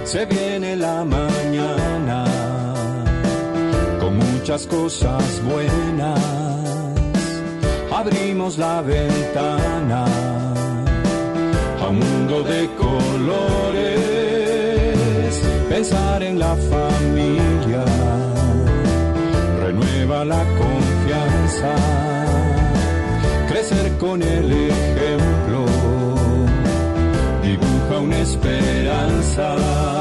Se viene la mañana con muchas cosas buenas. Abrimos la ventana a un mundo de colores. Pensar en la familia renueva la confianza. Crecer con el ejemplo dibuja una esperanza.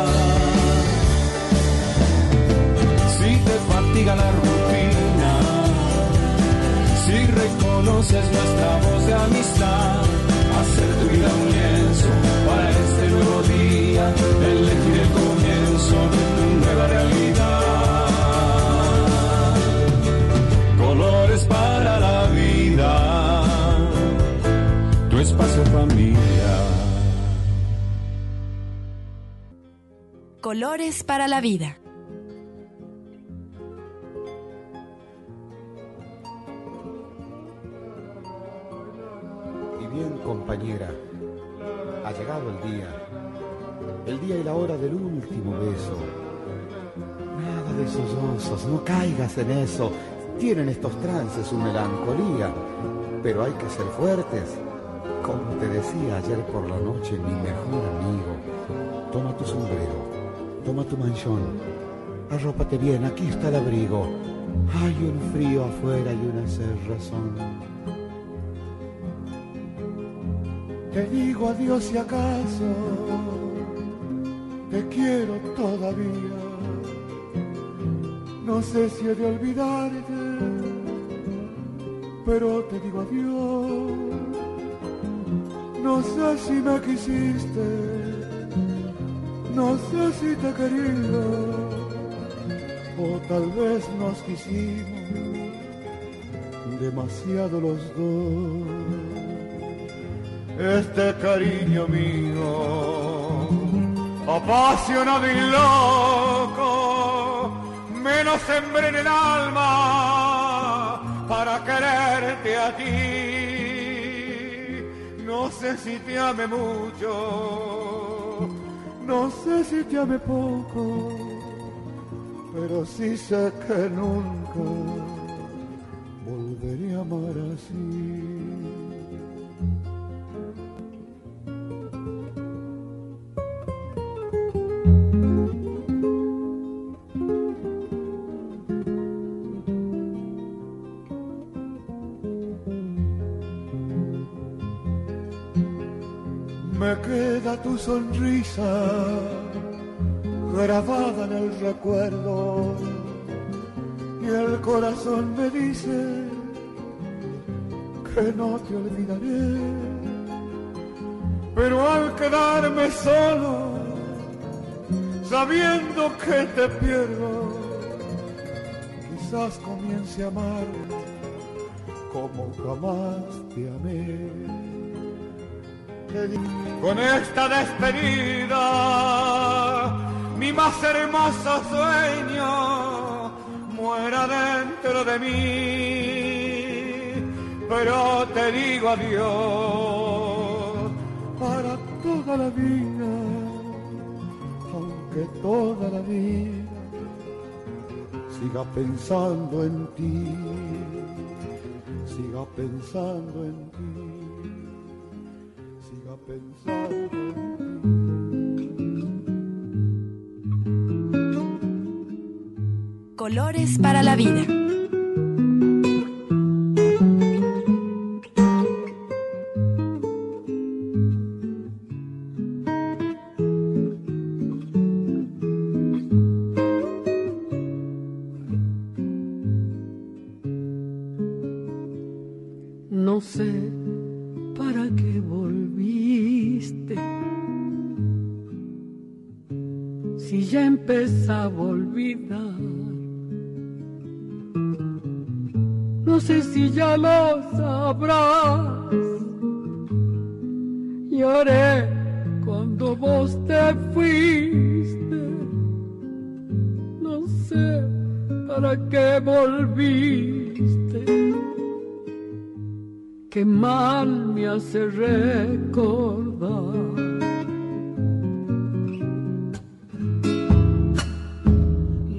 Si te fatiga la rutina, si reconoces nuestra voz de amistad, hacer tu vida un lienzo para este nuevo día, elegir el comienzo de tu nueva realidad. Colores para la vida, tu espacio familia. Colores para la vida. Y bien, compañera, ha llegado el día y la hora del último beso. Nada de sollozos, no caigas en eso. Tienen estos trances su melancolía, pero hay que ser fuertes. Como te decía ayer por la noche mi mejor amigo, toma tu sombrero, toma tu manchón, arrópate bien, aquí está el abrigo. Hay un frío afuera y una cerrazón. Te digo adiós si acaso te quiero todavía. No sé si he de olvidarte, pero te digo adiós. No sé si me quisiste, no sé si te he querido, o tal vez nos quisimos demasiado los dos. Este cariño mío, apasionado y loco, me lo sembré en el alma para quererte a ti. No sé si te ame mucho, no sé si te ame poco, pero sí sé que nunca volveré a amar así. Me queda tu sonrisa grabada en el recuerdo y el corazón me dice que no te olvidaré, pero al quedarme solo, sabiendo que te pierdo, quizás comience a amar como jamás te amé. Con esta despedida, mi más hermoso sueño muera dentro de mí, pero te digo adiós para toda la vida, aunque toda la vida siga pensando en ti, siga pensando en ti. Colores para la vida. No sé para qué volviste, si ya empezaba a olvidar. No sé si ya lo sabrás. Lloré cuando vos te fuiste. No sé para qué volviste. Qué mal me hace recordar.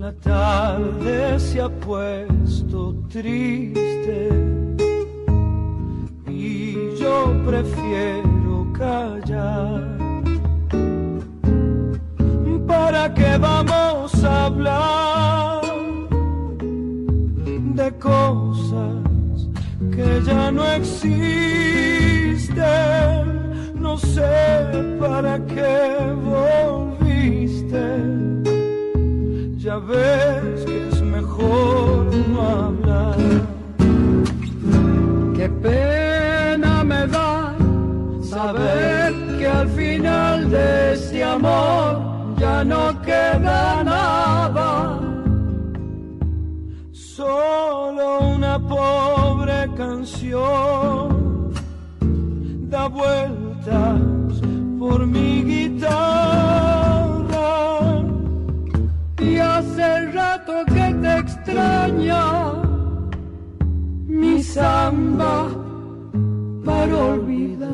La tarde se ha puesto triste y yo prefiero callar. ¿Para qué vamos a hablar de cosas que ya no existen? No sé para qué volviste. Ya ves que es mejor no hablar. Qué pena me da saber que al final de este amor ya no queda nada, solo una pobre canción da vueltas por mi guitarra. Y hace rato que te extraña mi samba para olvidar.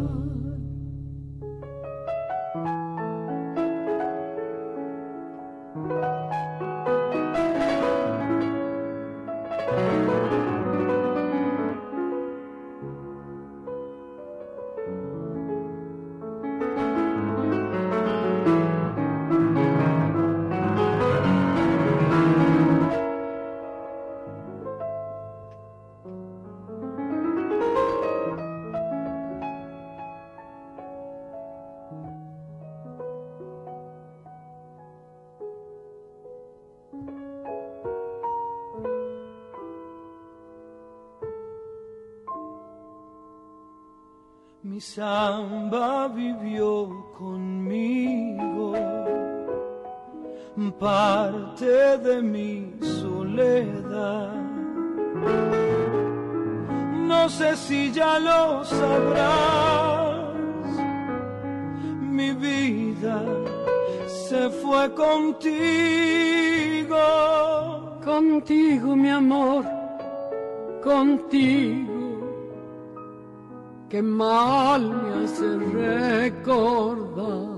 Mi samba vivió conmigo, parte de mi soledad. No sé si ya lo sabrás, mi vida se fue contigo. Contigo, mi amor, contigo. Qué mal me hace recordar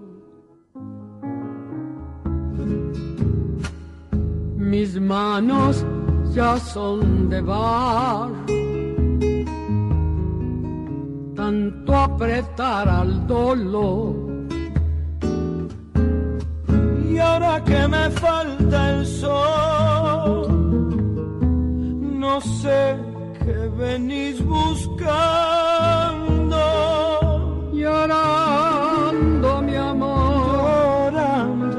mis manos ya son de barro, tanto apretar al dolor. Y ahora que me falta el sol, no sé qué venís buscando. Llorando, mi amor, llorando.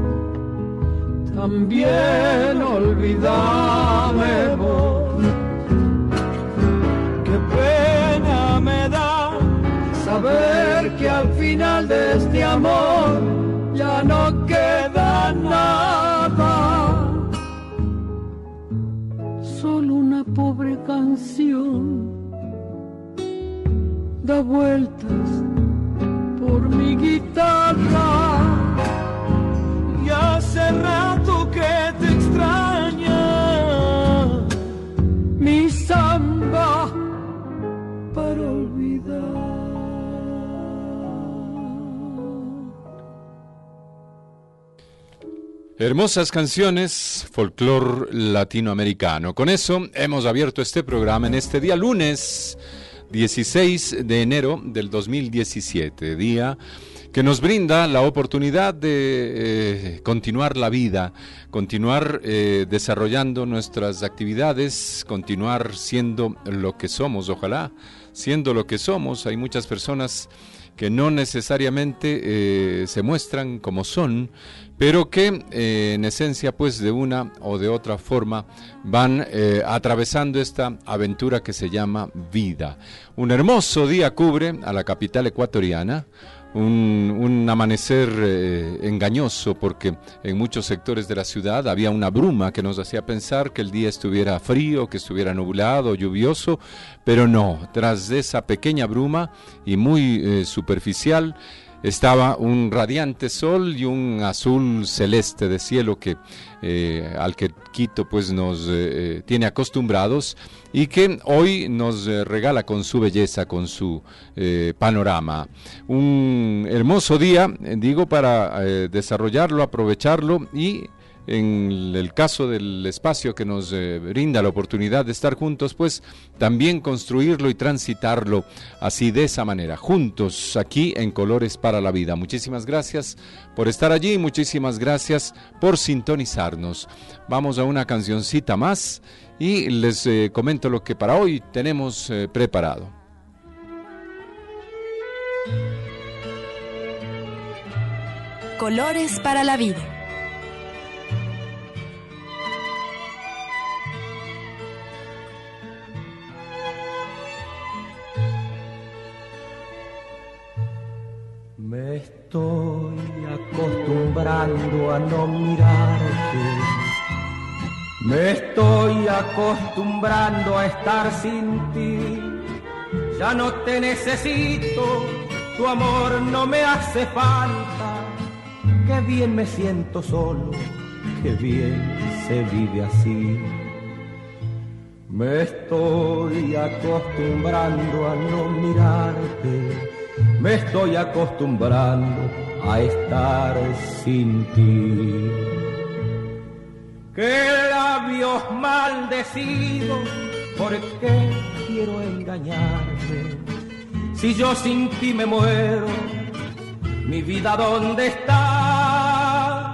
También olvídame vos. Qué pena me da saber que al final de este amor ya no queda nada, solo una pobre canción da vueltas por mi guitarra. Y hace rato que te extraña mi samba para olvidar. Hermosas canciones, folclor latinoamericano. Con eso hemos abierto este programa en este día lunes 16 de enero del 2017, día que nos brinda la oportunidad de continuar la vida, continuar desarrollando nuestras actividades, continuar siendo lo que somos, ojalá siendo lo que somos. Hay muchas personas que no necesariamente se muestran como son, pero que en esencia pues de una o de otra forma van atravesando esta aventura que se llama vida. Un hermoso día cubre a la capital ecuatoriana, un amanecer engañoso, porque en muchos sectores de la ciudad había una bruma que nos hacía pensar que el día estuviera frío, que estuviera nublado, lluvioso, pero no, tras de esa pequeña bruma y muy superficial estaba un radiante sol y un azul celeste de cielo que al que Quito pues nos tiene acostumbrados y que hoy nos regala con su belleza, con su panorama. Un hermoso día, digo, para desarrollarlo, aprovecharlo y en el caso del espacio que nos brinda la oportunidad de estar juntos, pues también construirlo y transitarlo así, de esa manera, juntos aquí en Colores para la Vida. Muchísimas gracias por estar allí, muchísimas gracias por sintonizarnos. Vamos a una cancioncita más y les comento lo que para hoy tenemos preparado. Colores para la Vida. Me estoy acostumbrando a no mirarte. Me estoy acostumbrando a estar sin ti. Ya no te necesito, tu amor no me hace falta. Qué bien me siento solo, qué bien se vive así. Me estoy acostumbrando a no mirarte. Me estoy acostumbrando a estar sin ti. Qué labios maldecidos, ¿por qué quiero engañarte? Si yo sin ti me muero, mi vida ¿dónde está?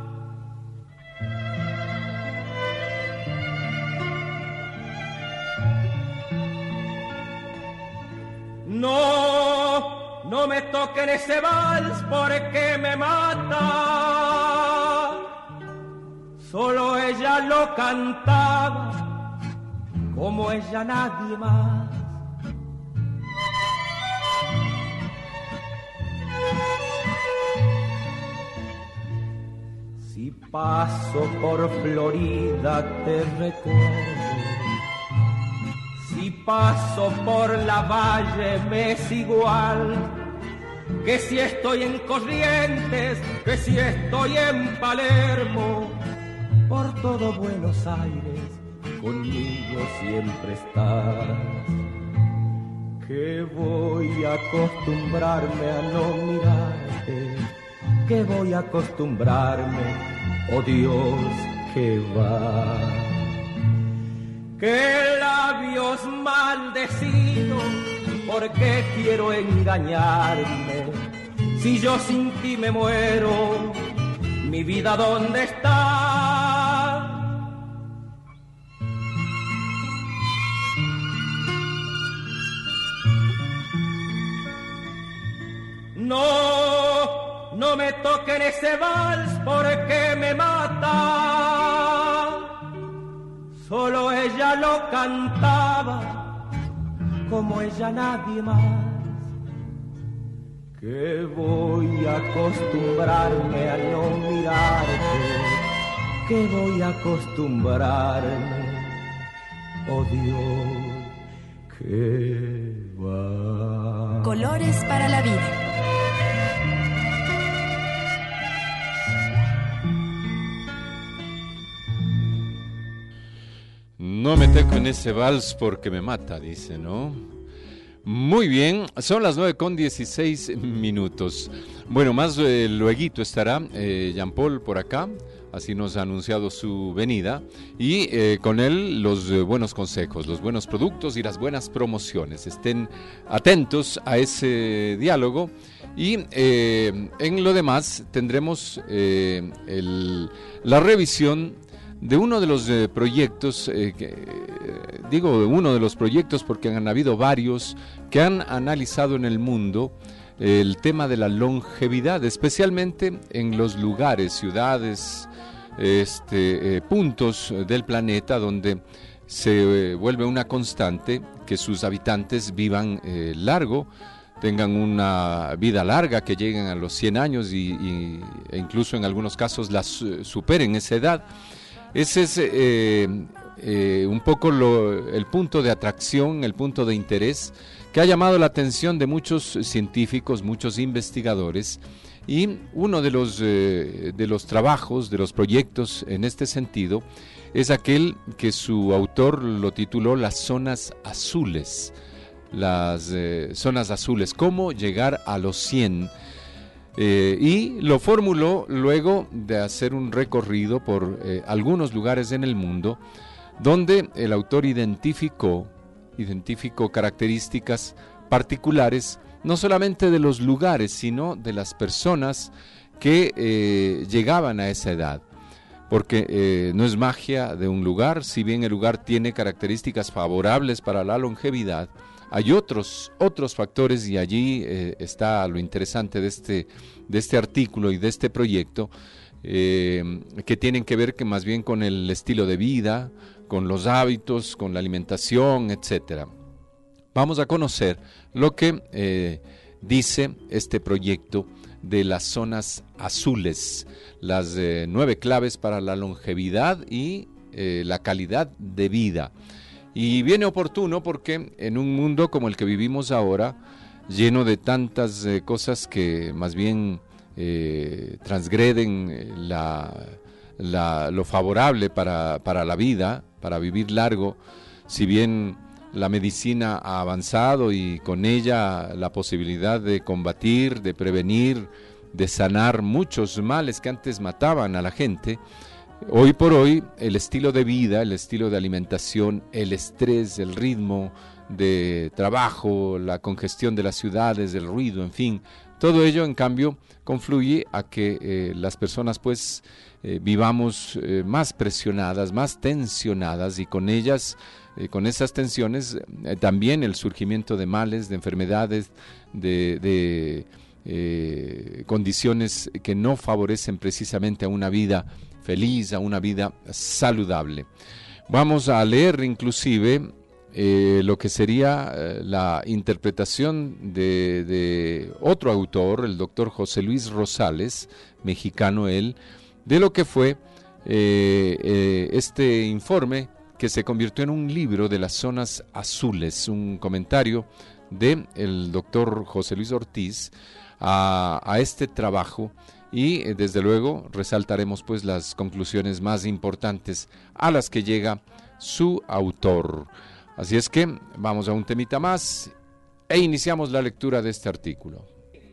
No me toquen ese vals porque me mata. Solo ella lo cantaba, como ella nadie más. Si paso por Florida te recuerdo. Si paso por la valle me es igual, que si estoy en Corrientes, que si estoy en Palermo, por todo Buenos Aires conmigo siempre estás. Que voy a acostumbrarme a no mirarte, que voy a acostumbrarme, oh Dios, que va. Qué labios maldecidos, ¿por qué quiero engañarme? Si yo sin ti me muero, mi vida ¿dónde está? No me toquen ese vals porque me mata. Solo ella lo cantaba, como ella nadie más. Que voy a acostumbrarme a no mirarte, que voy a acostumbrarme, oh Dios, que va. Colores para la Vida. No me toco en ese vals porque me mata, dice, ¿no? Muy bien, son las 9:16. Bueno, más lueguito estará Jean-Paul por acá, así nos ha anunciado su venida, y con él los buenos consejos, los buenos productos y las buenas promociones. Estén atentos a ese diálogo y en lo demás tendremos la revisión de uno de los proyectos, digo uno de los proyectos porque han habido varios que han analizado en el mundo el tema de la longevidad, especialmente en los lugares, ciudades, puntos del planeta donde se vuelve una constante que sus habitantes vivan largo, tengan una vida larga, que lleguen a los 100 años e incluso en algunos casos las superen esa edad. Ese es un poco el punto de atracción, el punto de interés que ha llamado la atención de muchos científicos, muchos investigadores, y uno de los trabajos, de los proyectos en este sentido, es aquel que su autor lo tituló Las Zonas Azules. Las zonas azules, cómo llegar a los 100. y lo formuló luego de hacer un recorrido por algunos lugares en el mundo donde el autor identificó características particulares, no solamente de los lugares, sino de las personas que llegaban a esa edad. Porque no es magia de un lugar, si bien el lugar tiene características favorables para la longevidad, hay otros factores, y allí está lo interesante de este artículo y de este proyecto, que tienen que ver más bien con el estilo de vida, con los hábitos, con la alimentación, etcétera. Vamos a conocer lo que dice este proyecto de las zonas azules, las 9 claves para la longevidad y la calidad de vida. Y viene oportuno porque en un mundo como el que vivimos ahora, lleno de tantas cosas que más bien transgreden lo favorable para la vida, para vivir largo, si bien la medicina ha avanzado y con ella la posibilidad de combatir, de prevenir, de sanar muchos males que antes mataban a la gente, hoy por hoy el estilo de vida, el estilo de alimentación, el estrés, el ritmo de trabajo, la congestión de las ciudades, el ruido, en fin, todo ello en cambio confluye a que las personas pues vivamos más presionadas, más tensionadas, y con ellas, con esas tensiones, también el surgimiento de males, de enfermedades, de condiciones que no favorecen precisamente a una vida feliz, a una vida saludable. Vamos a leer inclusive lo que sería la interpretación de otro autor, el doctor José Luis Rosales, mexicano él, de lo que fue este informe que se convirtió en un libro de las zonas azules, un comentario del doctor José Luis Ortiz a este trabajo, y desde luego resaltaremos pues las conclusiones más importantes a las que llega su autor. Así es que vamos a un temita más e iniciamos la lectura de este artículo.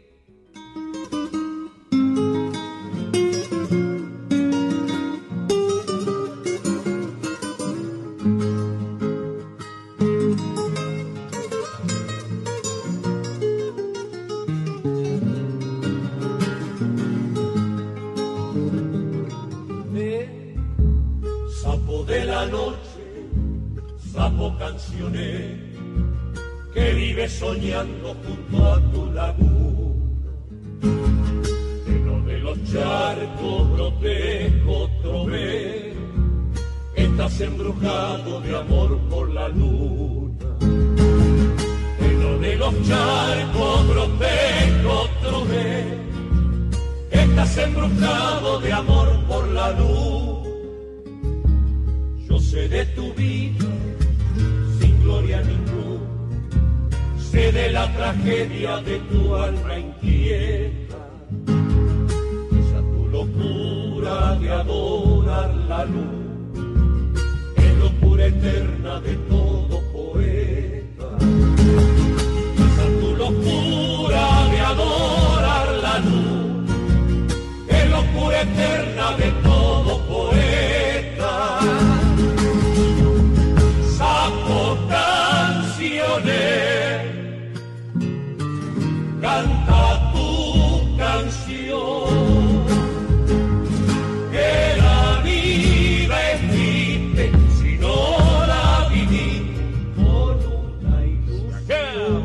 Canciones que vive soñando junto a tu laguna, lleno de los charcos protejo otro vez, estás embrujado de amor por la luna, lleno de los charcos protejo otro vez, estás embrujado de amor por la luna. Yo sé de tu vida gloria ninguna, sé de la tragedia de tu alma inquieta, esa tu locura de adorar la luz, es locura eterna de todo poeta, esa tu locura de adorar la luz, es locura eterna de todo poeta. Canta tu canción, que la vida es triste si no la viví con una ilusión,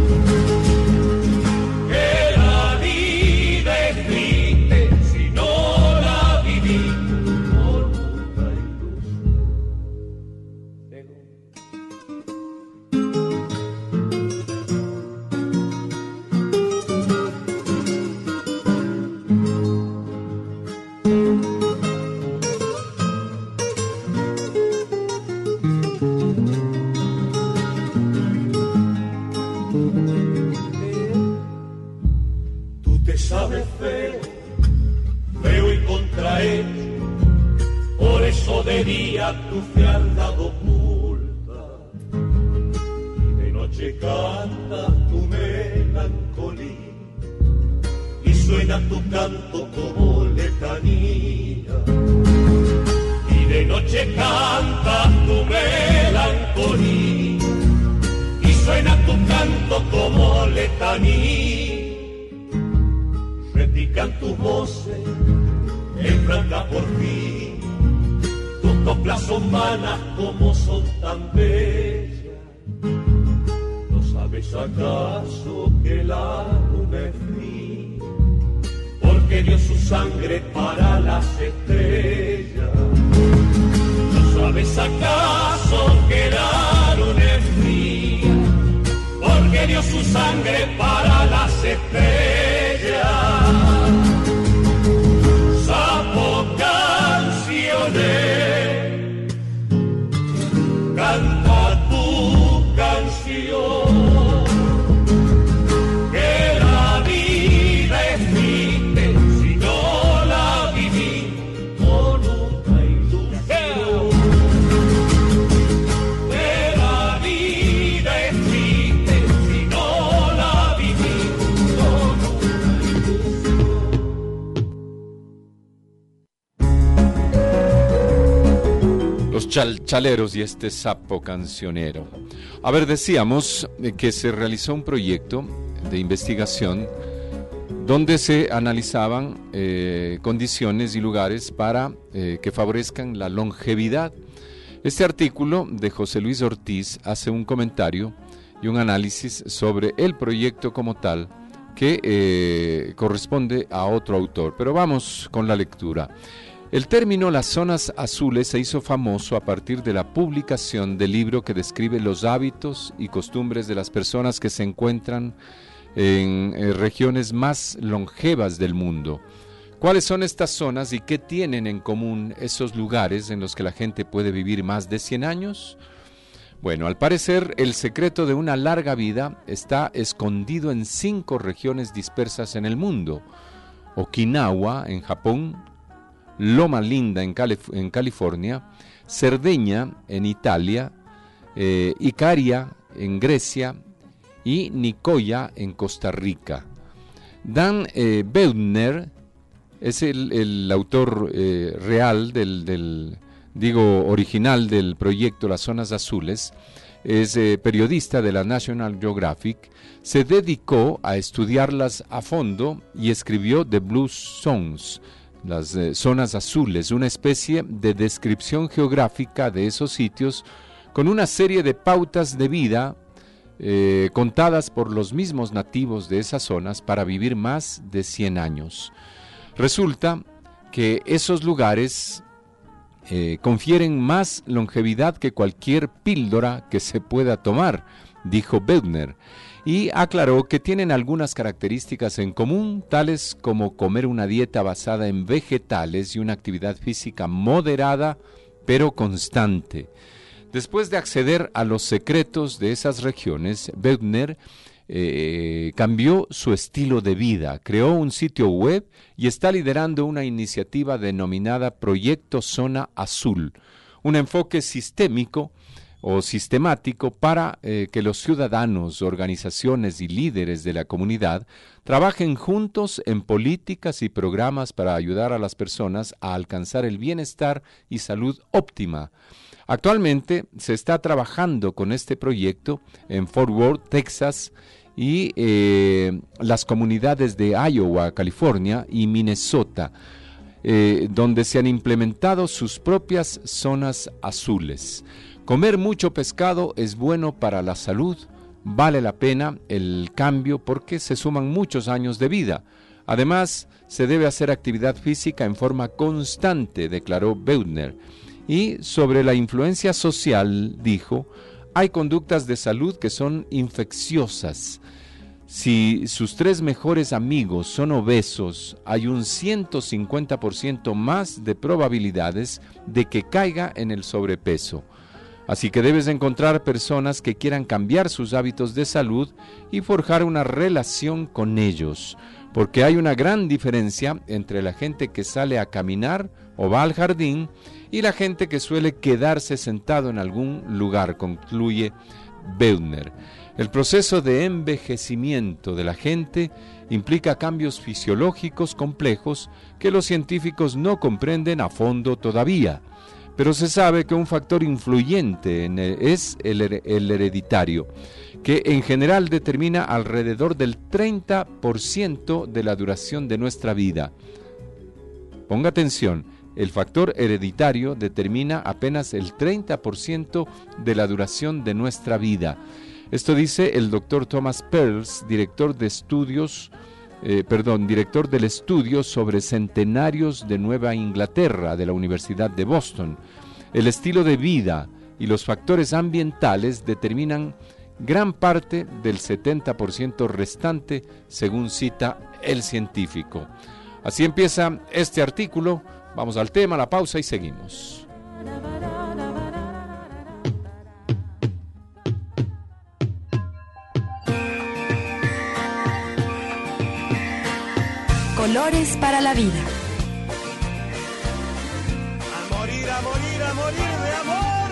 que la vida es triste si no la viví con una ilusión. Sabes feo y contrahecho, por eso de día tu fealdad oculta, y de noche canta tu melancolía, y suena tu canto como letanía, y de noche cantas tu melancolía, y suena tu canto como letanía, repican tus voces en franca porfía, tus coplas son vanas como son tan bellas. ¿No sabes acaso que la luna es fría, porque dio su sangre para las estrellas? ¿No sabes acaso que la luna es fría, porque dio su sangre para las estrellas? Sapo canciones, canta tu canción, que la vida es triste si no la viví con una ilusión, que la vida es triste si no la viví con una ilusión. Los chalchaleros y este sapo cancionero. A ver, decíamos que se realizó un proyecto de investigación donde se analizaban condiciones y lugares para que favorezcan la longevidad. Este artículo de José Luis Ortiz hace un comentario y un análisis sobre el proyecto como tal que corresponde a otro autor. Pero vamos con la lectura. El término las zonas azules se hizo famoso a partir de la publicación del libro que describe los hábitos y costumbres de las personas que se encuentran en regiones más longevas del mundo. ¿Cuáles son estas zonas y qué tienen en común esos lugares en los que la gente puede vivir más de 100 años? Bueno, al parecer el secreto de una larga vida está escondido en 5 regiones dispersas en el mundo: Okinawa en Japón, Loma Linda en California, Cerdeña en Italia, Icaria en Grecia y Nicoya en Costa Rica. Dan Beudner es el autor real original del proyecto Las Zonas Azules. Es periodista de la National Geographic. Se dedicó a estudiarlas a fondo y escribió The Blue Zones, las zonas azules, una especie de descripción geográfica de esos sitios con una serie de pautas de vida contadas por los mismos nativos de esas zonas para vivir más de 100 años. Resulta que esos lugares confieren más longevidad que cualquier píldora que se pueda tomar, dijo Beudner, y aclaró que tienen algunas características en común, tales como comer una dieta basada en vegetales y una actividad física moderada pero constante. Después de acceder a los secretos de esas regiones, Beudner cambió su estilo de vida, creó un sitio web y está liderando una iniciativa denominada Proyecto Zona Azul, un enfoque sistémico o sistemático para que los ciudadanos, organizaciones y líderes de la comunidad trabajen juntos en políticas y programas para ayudar a las personas a alcanzar el bienestar y salud óptima. Actualmente se está trabajando con este proyecto en Fort Worth, Texas, y las comunidades de Iowa, California y Minnesota, donde se han implementado sus propias zonas azules. Comer mucho pescado es bueno para la salud, vale la pena el cambio porque se suman muchos años de vida. Además, se debe hacer actividad física en forma constante, declaró Beudner. Y sobre la influencia social, dijo, hay conductas de salud que son infecciosas. Si sus 3 mejores amigos son obesos, hay un 150% más de probabilidades de que caiga en el sobrepeso. Así que debes encontrar personas que quieran cambiar sus hábitos de salud y forjar una relación con ellos, porque hay una gran diferencia entre la gente que sale a caminar o va al jardín y la gente que suele quedarse sentado en algún lugar, concluye Beudner. El proceso de envejecimiento de la gente implica cambios fisiológicos complejos que los científicos no comprenden a fondo todavía, pero se sabe que un factor influyente es el hereditario, que en general determina alrededor del 30% de la duración de nuestra vida. Ponga atención, el factor hereditario determina apenas el 30% de la duración de nuestra vida. Esto dice el doctor Thomas Perls, director del estudio sobre centenarios de Nueva Inglaterra de la Universidad de Boston. El estilo de vida y los factores ambientales determinan gran parte del 70% restante, según cita el científico. Así empieza este artículo. Vamos al tema, la pausa y seguimos. Colores para la vida. A morir, a morir, a morir de amor.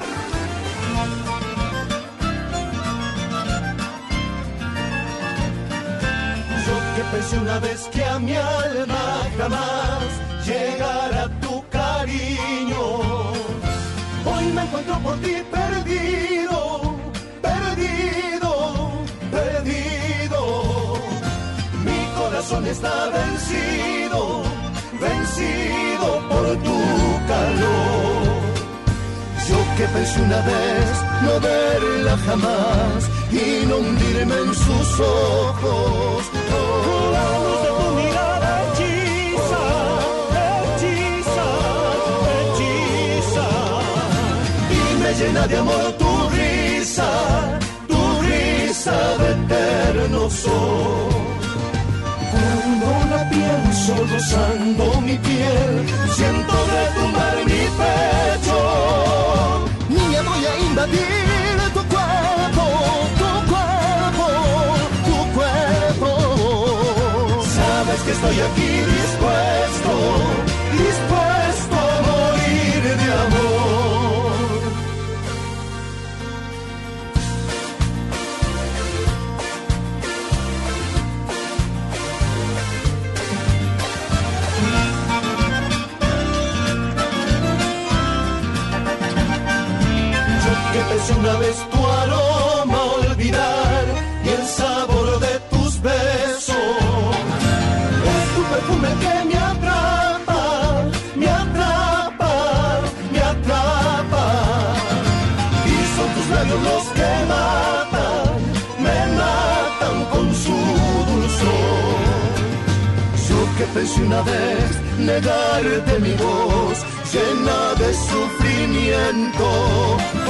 Yo que pensé una vez que a mi alma jamás llegara tu cariño, hoy me encuentro por ti perdido, perdido, perdido. Mi corazón está vencido, vencido por tu calor. Yo que pensé una vez no verla jamás y no hundirme en sus ojos. La luz de tu mirada hechiza, hechiza, hechiza. Y me llena de amor tu risa de eterno sol. Cuando la pienso rozando mi piel, siento retumbar mi pecho. Niña, voy a invadir tu cuerpo, tu cuerpo, tu cuerpo. Sabes que estoy aquí dispuesto, dispuesto a morir de amor. Que pensé una vez tu aroma olvidar y el sabor de tus besos. Es tu perfume que me atrapa, me atrapa, me atrapa. Y son tus labios los que me matan con su dulzor. Yo que pensé una vez negarte mi voz llena de sufrimiento. Un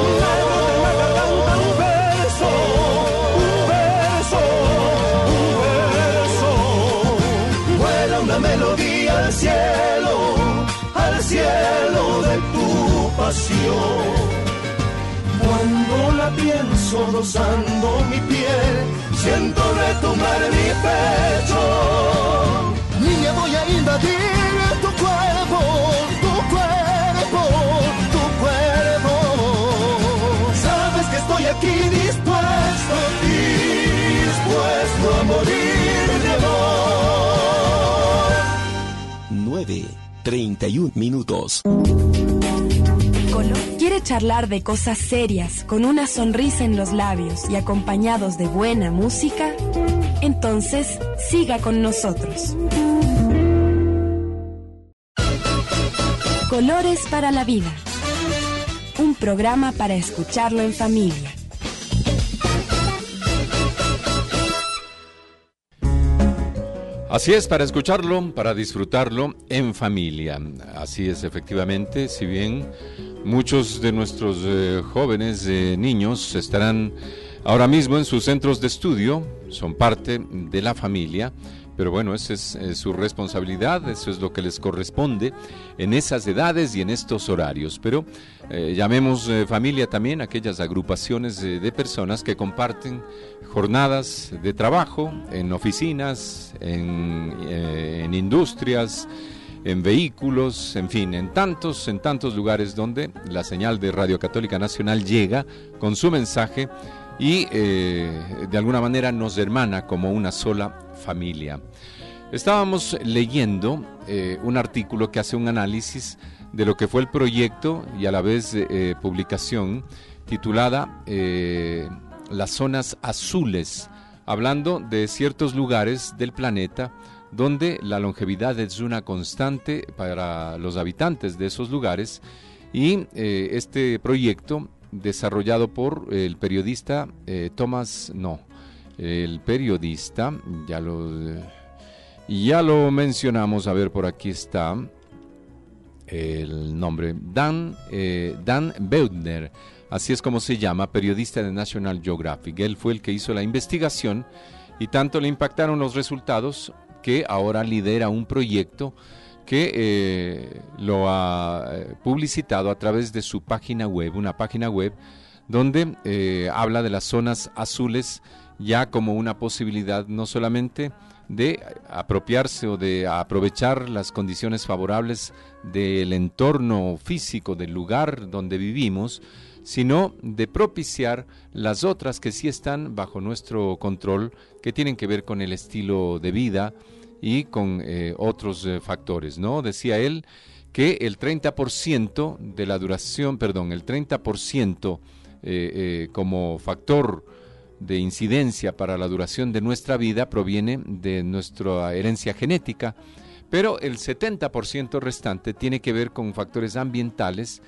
beso, un beso, un beso. Vuela una melodía al cielo de tu pasión. Cuando la pienso rozando mi piel, siento retumbar mi pecho. Niña, voy a invadir tu cuerpo, tu cuerpo, tu cuerpo. Sabes que estoy aquí dispuesto, dispuesto a morir de amor. 9:31 minutos. ¿Quiere charlar de cosas serias con una sonrisa en los labios y acompañados de buena música? Entonces, siga con nosotros. Colores para la vida. Un programa para escucharlo en familia. Así es, para escucharlo, para disfrutarlo en familia. Así es, efectivamente, si bien muchos de nuestros jóvenes, niños, estarán ahora mismo en sus centros de estudio, son parte de la familia, pero bueno, esa es su responsabilidad, eso es lo que les corresponde en esas edades y en estos horarios. Pero llamemos familia también aquellas agrupaciones de personas que comparten jornadas de trabajo en oficinas, en industrias, en vehículos, en fin, en tantos lugares donde la señal de Radio Católica Nacional llega con su mensaje y de alguna manera nos hermana como una sola familia. Estábamos leyendo un artículo que hace un análisis de lo que fue el proyecto y a la vez publicación titulada Las zonas azules, hablando de ciertos lugares del planeta donde la longevidad es una constante para los habitantes de esos lugares, y este proyecto desarrollado por el periodista ya lo mencionamos, a ver, por aquí está el nombre, Dan Beutner, así es como se llama, periodista de National Geographic. Él fue el que hizo la investigación y tanto le impactaron los resultados que ahora lidera un proyecto que lo ha publicitado a través de su página web, una página web donde habla de las zonas azules ya como una posibilidad no solamente de apropiarse o de aprovechar las condiciones favorables del entorno físico del lugar donde vivimos, sino de propiciar las otras que sí están bajo nuestro control, que tienen que ver con el estilo de vida y con otros factores, ¿no? Decía él que el 30% de la duración, el 30% como factor de incidencia para la duración de nuestra vida proviene de nuestra herencia genética, pero el 70% restante tiene que ver con factores ambientales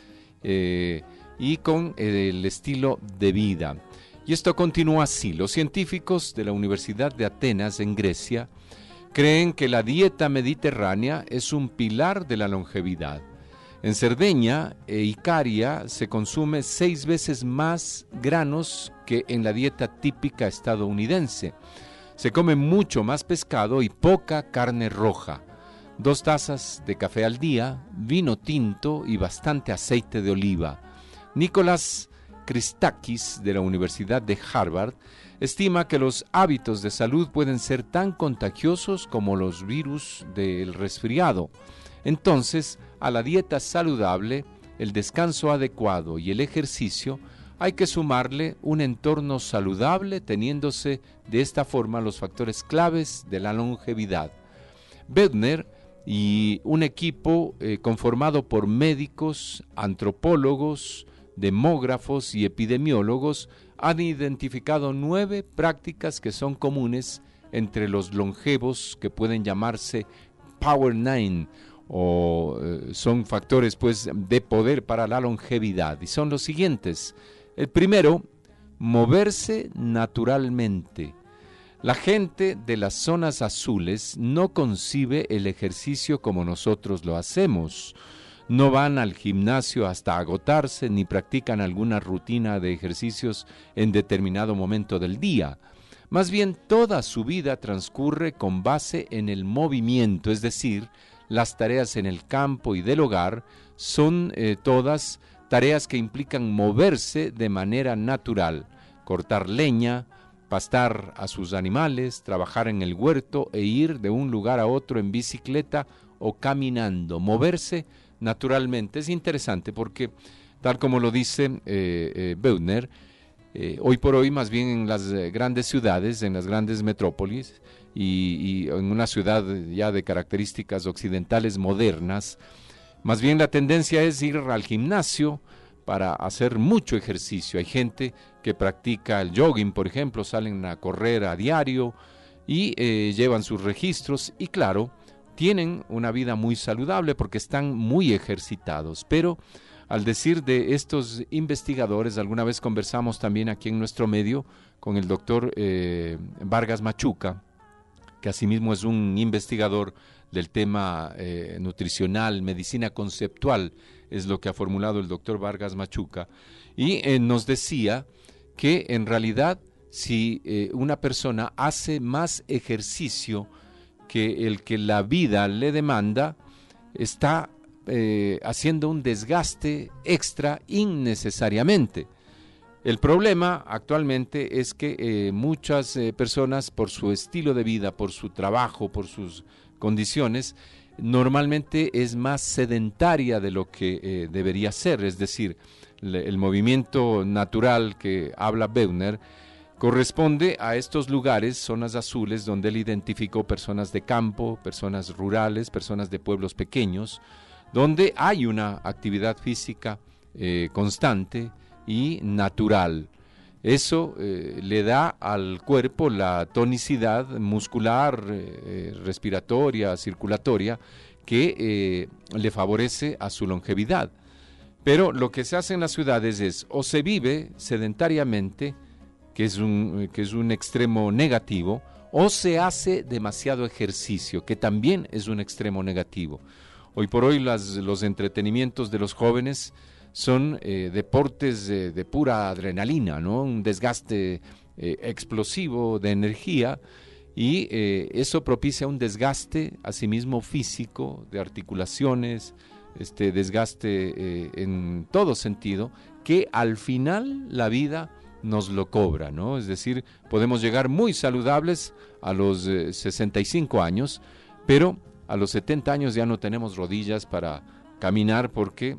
y con el estilo de vida. Y esto continúa así. Los científicos de la Universidad de Atenas en Grecia creen que la dieta mediterránea es un pilar de la longevidad. En Cerdeña e Icaria se consume 6 veces más granos que en la dieta típica estadounidense. Se come mucho más pescado y poca carne roja. 2 tazas de café al día, vino tinto y bastante aceite de oliva. Nicolás Christakis, de la Universidad de Harvard, estima que los hábitos de salud pueden ser tan contagiosos como los virus del resfriado. Entonces, a la dieta saludable, el descanso adecuado y el ejercicio, hay que sumarle un entorno saludable, teniéndose de esta forma los factores claves de la longevidad. Beutner y un equipo conformado por médicos, antropólogos, demógrafos y epidemiólogos han identificado 9 prácticas que son comunes entre los longevos, que pueden llamarse Power 9 o son factores pues de poder para la longevidad, y son los siguientes. El primero, moverse naturalmente. La gente de las zonas azules no concibe el ejercicio como nosotros lo hacemos. No van al gimnasio hasta agotarse, ni practican alguna rutina de ejercicios en determinado momento del día. Más bien, toda su vida transcurre con base en el movimiento, es decir, las tareas en el campo y del hogar son todas tareas que implican moverse de manera natural, cortar leña, pastar a sus animales, trabajar en el huerto e ir de un lugar a otro en bicicleta o caminando, moverse naturalmente. Es interesante porque, tal como lo dice Beutner, hoy por hoy, más bien en las grandes ciudades, en las grandes metrópolis y en una ciudad ya de características occidentales modernas, más bien la tendencia es ir al gimnasio para hacer mucho ejercicio. Hay gente que practica el jogging, por ejemplo, salen a correr a diario y llevan sus registros y claro, tienen una vida muy saludable porque están muy ejercitados. Pero al decir de estos investigadores, alguna vez conversamos también aquí en nuestro medio con el doctor Vargas Machuca, que asimismo es un investigador del tema nutricional, medicina conceptual, es lo que ha formulado el doctor Vargas Machuca, y nos decía que en realidad si una persona hace más ejercicio que el que la vida le demanda, está haciendo un desgaste extra innecesariamente. El problema actualmente es que muchas personas, por su estilo de vida, por su trabajo, por sus condiciones, normalmente es más sedentaria de lo que debería ser, es decir, el movimiento natural que habla Beuner, corresponde a estos lugares, zonas azules, donde él identificó personas de campo, personas rurales, personas de pueblos pequeños, donde hay una actividad física constante y natural. Eso le da al cuerpo la tonicidad muscular, respiratoria, circulatoria, que le favorece a su longevidad. Pero lo que se hace en las ciudades es, o se vive sedentariamente, que es un extremo negativo, o se hace demasiado ejercicio, que también es un extremo negativo. Hoy por hoy los entretenimientos de los jóvenes son deportes de pura adrenalina, ¿no? Un desgaste explosivo de energía, y eso propicia un desgaste asimismo físico, de articulaciones, desgaste en todo sentido, que al final la vida nos lo cobra, ¿no? Es decir, podemos llegar muy saludables a los 65 años, pero a los 70 años ya no tenemos rodillas para caminar porque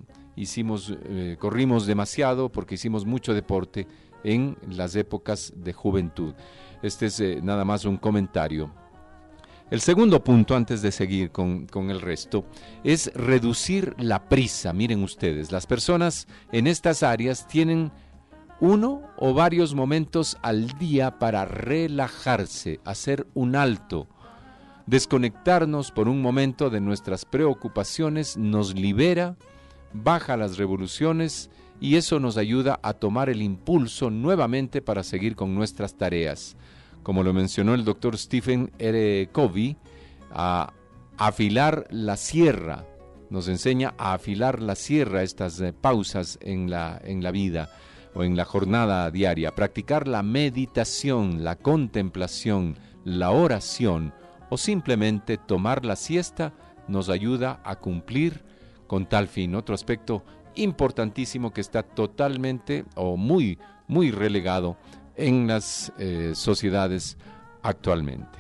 corrimos demasiado, porque hicimos mucho deporte en las épocas de juventud. Este es nada más un comentario. El segundo punto, antes de seguir con el resto, es reducir la prisa. Miren ustedes, las personas en estas áreas tienen uno o varios momentos al día para relajarse, hacer un alto. Desconectarnos por un momento de nuestras preocupaciones nos libera, baja las revoluciones, y eso nos ayuda a tomar el impulso nuevamente para seguir con nuestras tareas. Como lo mencionó el doctor Stephen R. Covey, a afilar la sierra, nos enseña a afilar la sierra, estas pausas en la vida o en la jornada diaria. Practicar la meditación, la contemplación, la oración o simplemente tomar la siesta nos ayuda a cumplir con tal fin. Otro aspecto importantísimo que está totalmente o muy, muy relegado en las sociedades actualmente.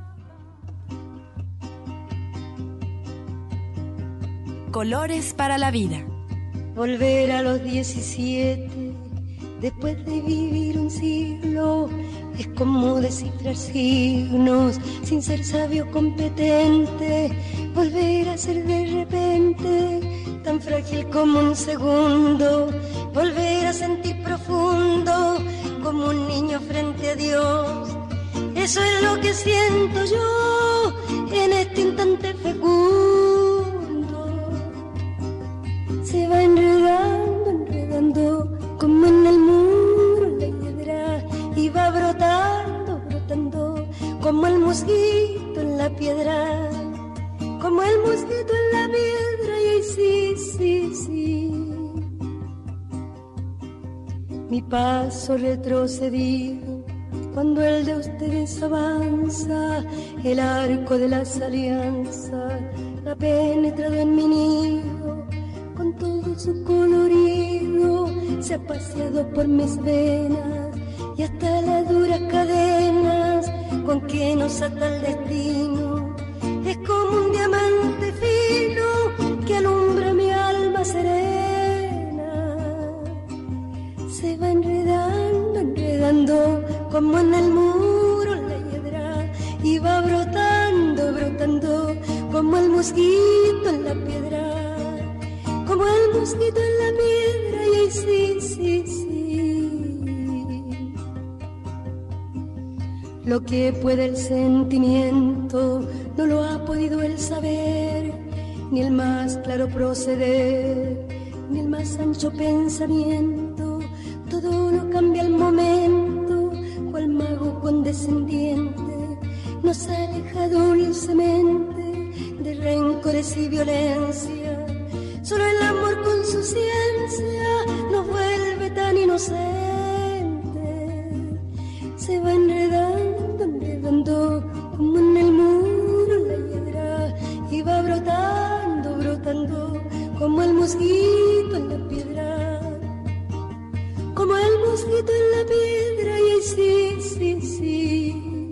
Colores para la vida. Volver a los 17, después de vivir un siglo, es como descifrar signos, sin ser sabio competente. Volver a ser de repente, tan frágil como un segundo. Volver a sentir profundo, como un niño frente a Dios. Eso es lo que siento yo en este instante fecundo. Se va enredando, enredando, como en el muro la hiedra, y va brotando, brotando, como el mosquito en la piedra, como el mosquito en la piedra. Y ahí sí, sí, sí, mi paso retrocedido, cuando el de ustedes avanza, el arco de las alianzas ha penetrado en mi nido, con todo su colorido, se ha paseado por mis venas, y hasta las duras cadenas con que nos ata el destino, es como un diamante fino que alumbra mi alma serena. Se va enredando, enredando, como en el muro la hiedra, y va brotando, brotando, como el mosquito en la piedra, como el mosquito en la piedra. Y ahí sí, sí, sí, lo que puede el sentimiento no lo ha podido el saber, ni el más claro proceder, ni el más ancho pensamiento. Todo lo cambia al momento, cual mago condescendiente nos aleja dulcemente de rencores y violencia. Solo el amor con su ciencia nos vuelve tan inocentes. Se va enredando, enredando, como en el muro la hiedra, y va brotando, brotando, como el mosquito en la piedra, como el mosquito en la piedra. Y ahí sí, sí, sí,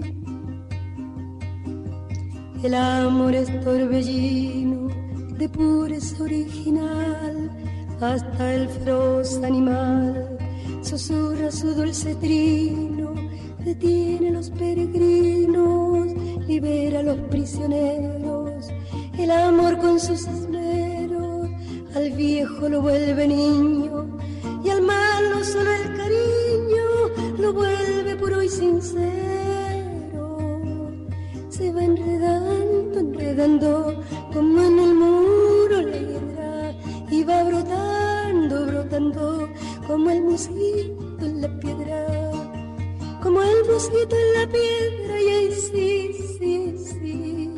el amor es torbellino de pureza original, hasta el feroz animal susurra su dulce trino, detiene a los peregrinos, libera a los prisioneros, el amor con sus esmeros al viejo lo vuelve niño y al malo solo el cariño lo vuelve puro y sincero. Se va enredando, enredando como en el muro la hiedra y va brotando, brotando como el mosquito en la piedra, como el mosquito en la piedra. Y ahí sí, sí, sí,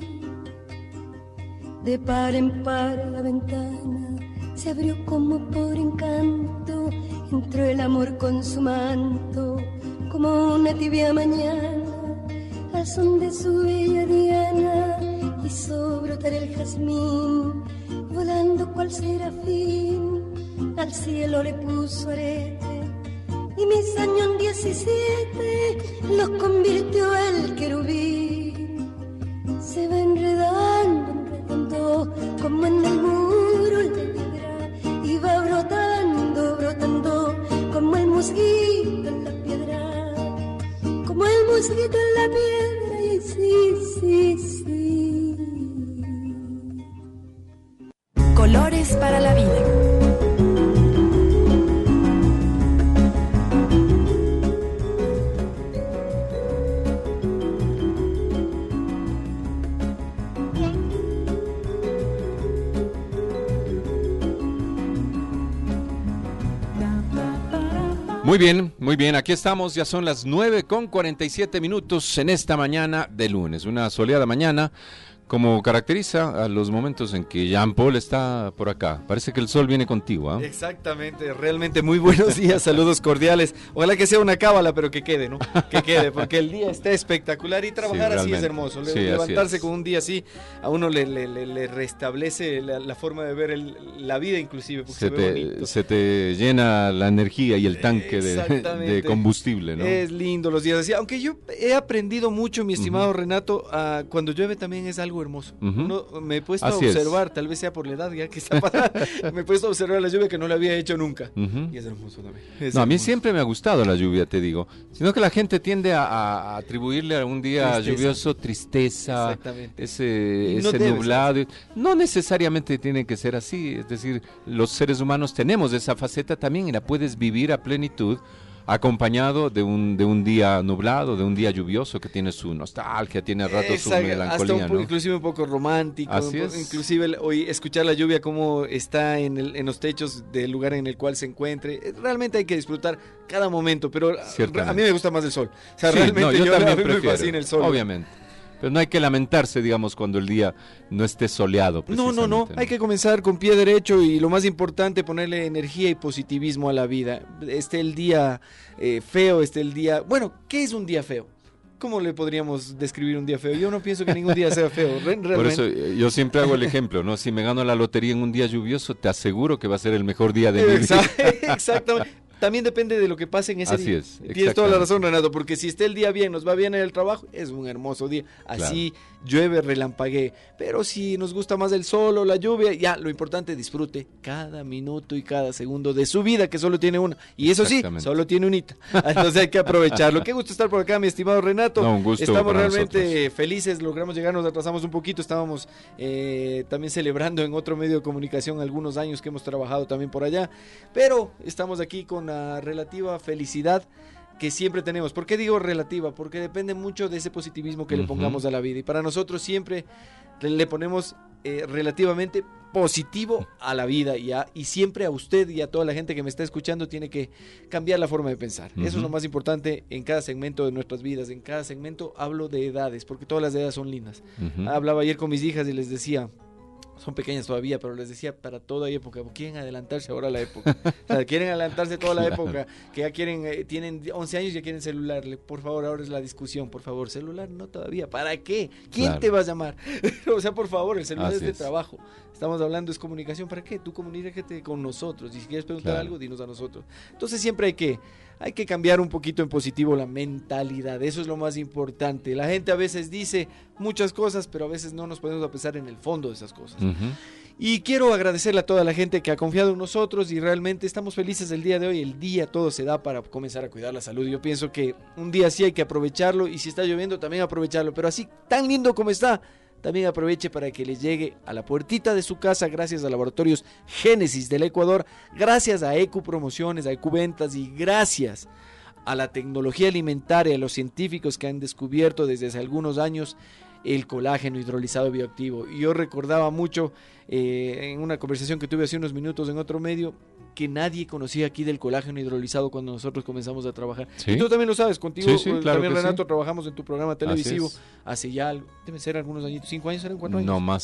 de par en par la ventana se abrió como por encanto, entró el amor con su manto como una tibia mañana al son de su bella diana, hizo brotar el jazmín volando cual serafín, al cielo le puso arete y mis años 17 los convirtió el querubín. Se va enredando, enredando como en el muro la piedra y va brotando, brotando como el mosquito en la piedra, como el mosquito en la piedra. Y sí, sí, sí. Colores para la vida. Muy bien, aquí estamos, ya son las 9:47 en esta mañana de lunes, una soleada mañana, como caracteriza a los momentos en que Jean Paul está por acá. Parece que el sol viene contigo, ¿eh? Exactamente, realmente muy buenos días, saludos cordiales. Ojalá que sea una cábala, pero que quede, ¿no? Que quede, porque el día está espectacular y trabajar así es hermoso. Sí, levantarse con un día así, a uno le restablece la forma de ver la vida inclusive, porque se ve bonito. Se te llena la energía y el tanque de combustible, ¿no? Es lindo los días así, aunque yo he aprendido mucho, mi estimado Renato, cuando llueve también es algo hermoso. Me he puesto así a observar, tal vez sea por la edad ya que está pasando, me he puesto a observar la lluvia que no la había hecho nunca. Y es hermoso también. A mí siempre me ha gustado la lluvia, te digo, sino que la gente tiende a atribuirle a un día lluvioso tristeza, ese nublado. No necesariamente tiene que ser así, es decir, los seres humanos tenemos esa faceta también y la puedes vivir a plenitud, acompañado de un día nublado, de un día lluvioso que tiene su nostalgia, tiene a ratos su melancolía, ¿no? Inclusive un poco romántico, inclusive hoy escuchar la lluvia como está en los techos del lugar en el cual se encuentre. Realmente hay que disfrutar cada momento, pero a mí me gusta más el sol. O sea, realmente yo también prefiero, me fascina el sol. Obviamente. Pero no hay que lamentarse, digamos, cuando el día no esté soleado. No. Hay que comenzar con pie derecho y lo más importante, ponerle energía y positivismo a la vida. El día feo, el día... Bueno, ¿qué es un día feo? ¿Cómo le podríamos describir un día feo? Yo no pienso que ningún día sea feo, realmente. Por eso yo siempre hago el ejemplo, ¿no? Si me gano la lotería en un día lluvioso, te aseguro que va a ser el mejor día de mi vida. Exactamente. También depende de lo que pase en ese día. Así es. Tienes toda la razón, Renato, porque si esté el día bien, nos va bien en el trabajo, es un hermoso día. Así llueve, relampaguee. Pero si nos gusta más el sol o la lluvia, ya, lo importante, disfrute cada minuto y cada segundo de su vida, que solo tiene una. Y eso sí, solo tiene unita. Entonces hay que aprovecharlo. Qué gusto estar por acá, mi estimado Renato. Un gusto. Estamos realmente felices, logramos llegar, nos atrasamos un poquito. Estábamos también celebrando en otro medio de comunicación algunos años que hemos trabajado también por allá. Pero estamos aquí con la relativa felicidad que siempre tenemos. ¿Por qué digo relativa? Porque depende mucho de ese positivismo que le pongamos a la vida, y para nosotros siempre le ponemos relativamente positivo a la vida, y siempre a usted y a toda la gente que me está escuchando tiene que cambiar la forma de pensar. Eso es lo más importante en cada segmento de nuestras vidas. En cada segmento hablo de edades, porque todas las edades son lindas. Hablaba ayer con mis hijas y les decía, son pequeñas todavía, pero les decía, para toda época, quieren adelantarse ahora a la época. O sea, quieren adelantarse toda la época, que ya quieren, tienen 11 años y ya quieren celular. Por favor, ahora es la discusión, por favor, celular no todavía. ¿Para qué? ¿Quién te va a llamar? O sea, por favor, el celular es de trabajo. Estamos hablando, es comunicación. ¿Para qué? Tú comunícate con nosotros. Y si quieres preguntar algo, dinos a nosotros. Entonces siempre hay que cambiar un poquito en positivo la mentalidad. Eso es lo más importante. La gente a veces dice muchas cosas, pero a veces no nos ponemos a pensar en el fondo de esas cosas. Y quiero agradecerle a toda la gente que ha confiado en nosotros y realmente estamos felices el día de hoy. El día todo se da para comenzar a cuidar la salud. Yo pienso que un día sí hay que aprovecharlo y si está lloviendo también aprovecharlo. Pero así tan lindo como está, también aproveche para que le llegue a la puertita de su casa gracias a Laboratorios Génesis del Ecuador, gracias a EQ Promociones, a EQ Ventas y gracias a la tecnología alimentaria, a los científicos que han descubierto desde hace algunos años el colágeno hidrolizado bioactivo. Y yo recordaba mucho en una conversación que tuve hace unos minutos en otro medio que nadie conocía aquí del colágeno hidrolizado cuando nosotros comenzamos a trabajar. ¿Sí? Y tú también lo sabes, contigo claro también Renato, sí. Trabajamos en tu programa televisivo hace ya, deben ser algunos años, 5 años, ¿eran 4 años? No, más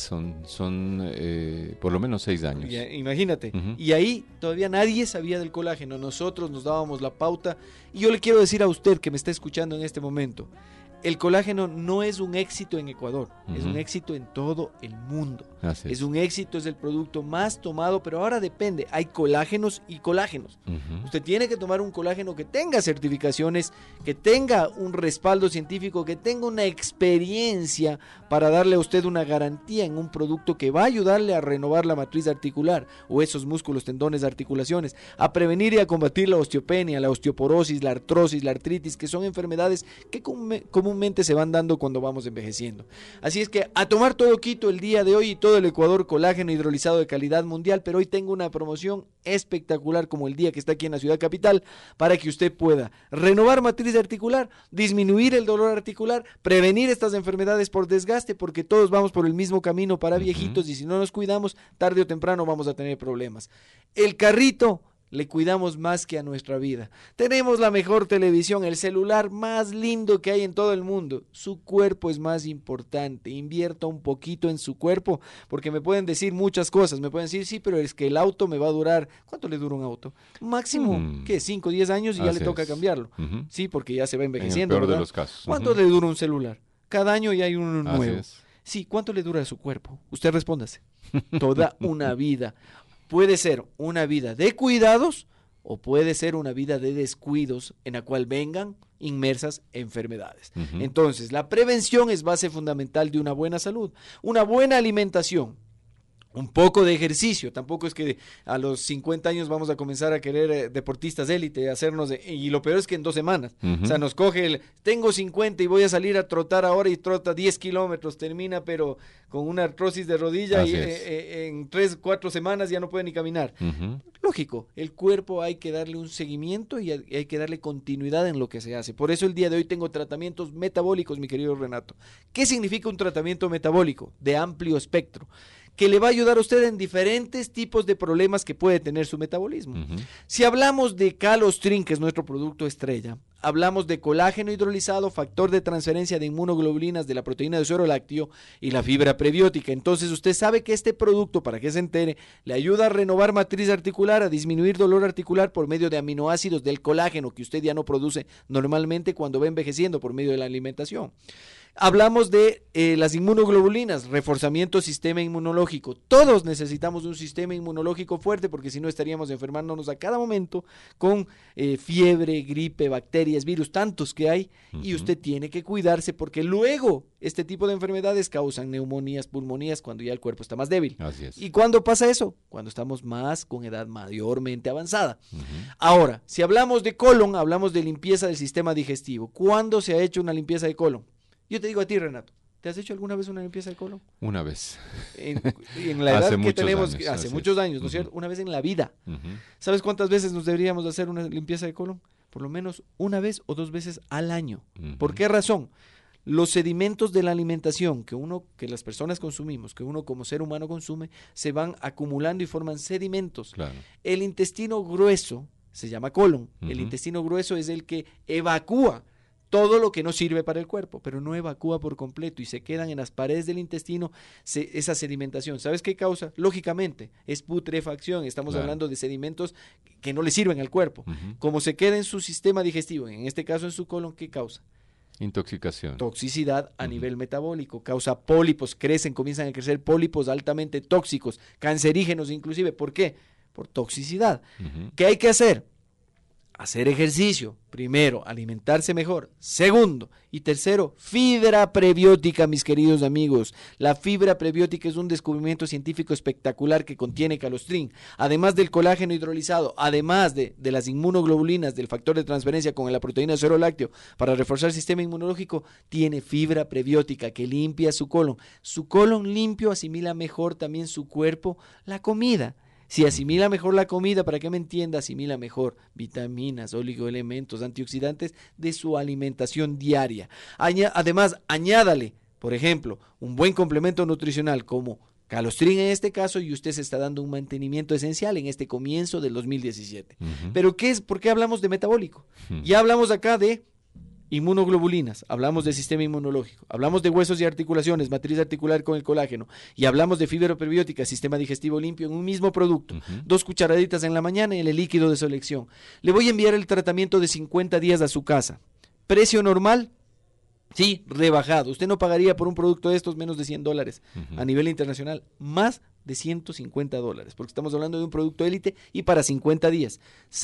son por lo menos 6 años. Ya, imagínate, y ahí todavía nadie sabía del colágeno, nosotros nos dábamos la pauta, y yo le quiero decir a usted que me está escuchando en este momento, el colágeno no es un éxito en Ecuador, es un éxito en todo el mundo. Es un éxito, es el producto más tomado, pero ahora depende, hay colágenos y colágenos. Usted tiene que tomar un colágeno que tenga certificaciones, que tenga un respaldo científico, que tenga una experiencia para darle a usted una garantía en un producto que va a ayudarle a renovar la matriz articular, huesos, músculos, tendones, articulaciones, a prevenir y a combatir la osteopenia, la osteoporosis, la artrosis, la artritis, que son enfermedades que comúnmente se van dando cuando vamos envejeciendo. Así es que a tomar todo Quito el día de hoy y todo el Ecuador, colágeno hidrolizado de calidad mundial, pero hoy tengo una promoción espectacular como el día que está aquí en la ciudad capital para que usted pueda renovar matriz articular, disminuir el dolor articular, prevenir estas enfermedades por desgaste, porque todos vamos por el mismo camino para viejitos y si no nos cuidamos, tarde o temprano vamos a tener problemas. El carrito le cuidamos más que a nuestra vida. Tenemos la mejor televisión, el celular más lindo que hay en todo el mundo. Su cuerpo es más importante. Invierta un poquito en su cuerpo, porque me pueden decir muchas cosas. Me pueden decir, sí, pero es que el auto me va a durar. ¿Cuánto le dura un auto? Máximo, ¿qué? 5 o 10 años y ya le toca cambiarlo. Sí, porque ya se va envejeciendo. En el peor ¿verdad? de los casos. ¿Cuánto le dura un celular? Cada año ya hay uno nuevo. Sí, ¿cuánto le dura a su cuerpo? Usted respóndase. Toda una vida. Puede ser una vida de cuidados o puede ser una vida de descuidos en la cual vengan inmersas enfermedades. Entonces, la prevención es base fundamental de una buena salud, una buena alimentación, un poco de ejercicio. Tampoco es que a los 50 años vamos a comenzar a querer deportistas élite, hacernos y lo peor es que en 2 semanas, o sea, nos coge tengo 50 y voy a salir a trotar ahora y trota 10 kilómetros, termina pero con una artrosis de rodilla y en 3-4 semanas ya no puede ni caminar. Lógico, el cuerpo hay que darle un seguimiento y hay que darle continuidad en lo que se hace. Por eso el día de hoy tengo tratamientos metabólicos, mi querido Renato. ¿Qué significa un tratamiento metabólico? De amplio espectro, que le va a ayudar a usted en diferentes tipos de problemas que puede tener su metabolismo. Si hablamos de Calostrin, que es nuestro producto estrella, hablamos de colágeno hidrolizado, factor de transferencia de inmunoglobulinas de la proteína de suero lácteo y la fibra prebiótica. Entonces usted sabe que este producto, para que se entere, le ayuda a renovar matriz articular, a disminuir dolor articular por medio de aminoácidos del colágeno que usted ya no produce normalmente cuando va envejeciendo por medio de la alimentación. Hablamos de las inmunoglobulinas, reforzamiento sistema inmunológico. Todos necesitamos un sistema inmunológico fuerte porque si no estaríamos enfermándonos a cada momento con fiebre, gripe, bacterias, virus, tantos que hay, y usted tiene que cuidarse porque luego este tipo de enfermedades causan neumonías, pulmonías cuando ya el cuerpo está más débil. Así es. ¿Y cuándo pasa eso? Cuando estamos más con edad mayormente avanzada. Ahora, si hablamos de colon, hablamos de limpieza del sistema digestivo. ¿Cuándo se ha hecho una limpieza de colon? Yo te digo a ti, Renato, ¿te has hecho alguna vez una limpieza de colon? Una vez. En la edad que tenemos, años, hace muchos años, ¿no es cierto? Una vez en la vida. ¿Sabes cuántas veces nos deberíamos hacer una limpieza de colon? Por lo menos una vez o 2 veces al año. ¿Por qué razón? Los sedimentos de la alimentación que las personas consumimos, que uno como ser humano consume, se van acumulando y forman sedimentos. Claro. El intestino grueso se llama colon. El intestino grueso es el que evacúa todo lo que no sirve para el cuerpo, pero no evacúa por completo y se quedan en las paredes del intestino esa sedimentación. ¿Sabes qué causa? Lógicamente, es putrefacción. Estamos hablando de sedimentos que no le sirven al cuerpo. Como se queda en su sistema digestivo, en este caso en su colon, ¿qué causa? Intoxicación. Toxicidad a nivel metabólico, causa pólipos, comienzan a crecer pólipos altamente tóxicos, cancerígenos inclusive. ¿Por qué? Por toxicidad. ¿Qué hay que hacer? hacer ejercicio. Primero, alimentarse mejor. Segundo y tercero, fibra prebiótica, mis queridos amigos. La fibra prebiótica es un descubrimiento científico espectacular que contiene calostrín. Además del colágeno hidrolizado, además de las inmunoglobulinas, del factor de transferencia con la proteína de suero lácteo para reforzar el sistema inmunológico, tiene fibra prebiótica que limpia su colon. Su colon limpio asimila mejor también su cuerpo la comida. Si asimila mejor la comida, para que me entienda, asimila mejor vitaminas, oligoelementos, antioxidantes de su alimentación diaria. Además, añádale, por ejemplo, un buen complemento nutricional como calostrín en este caso, y usted se está dando un mantenimiento esencial en este comienzo del 2017. Pero ¿por qué hablamos de metabólico? Ya hablamos acá de inmunoglobulinas, hablamos del sistema inmunológico, hablamos de huesos y articulaciones, matriz articular con el colágeno, y hablamos de fibra prebiótica, sistema digestivo limpio en un mismo producto, 2 cucharaditas en la mañana y en el líquido de su elección. Le voy a enviar el tratamiento de 50 días a su casa. Precio normal, sí, rebajado. Usted no pagaría por un producto de estos menos de $100 a nivel internacional, más de $150, porque estamos hablando de un producto élite y para 50 días,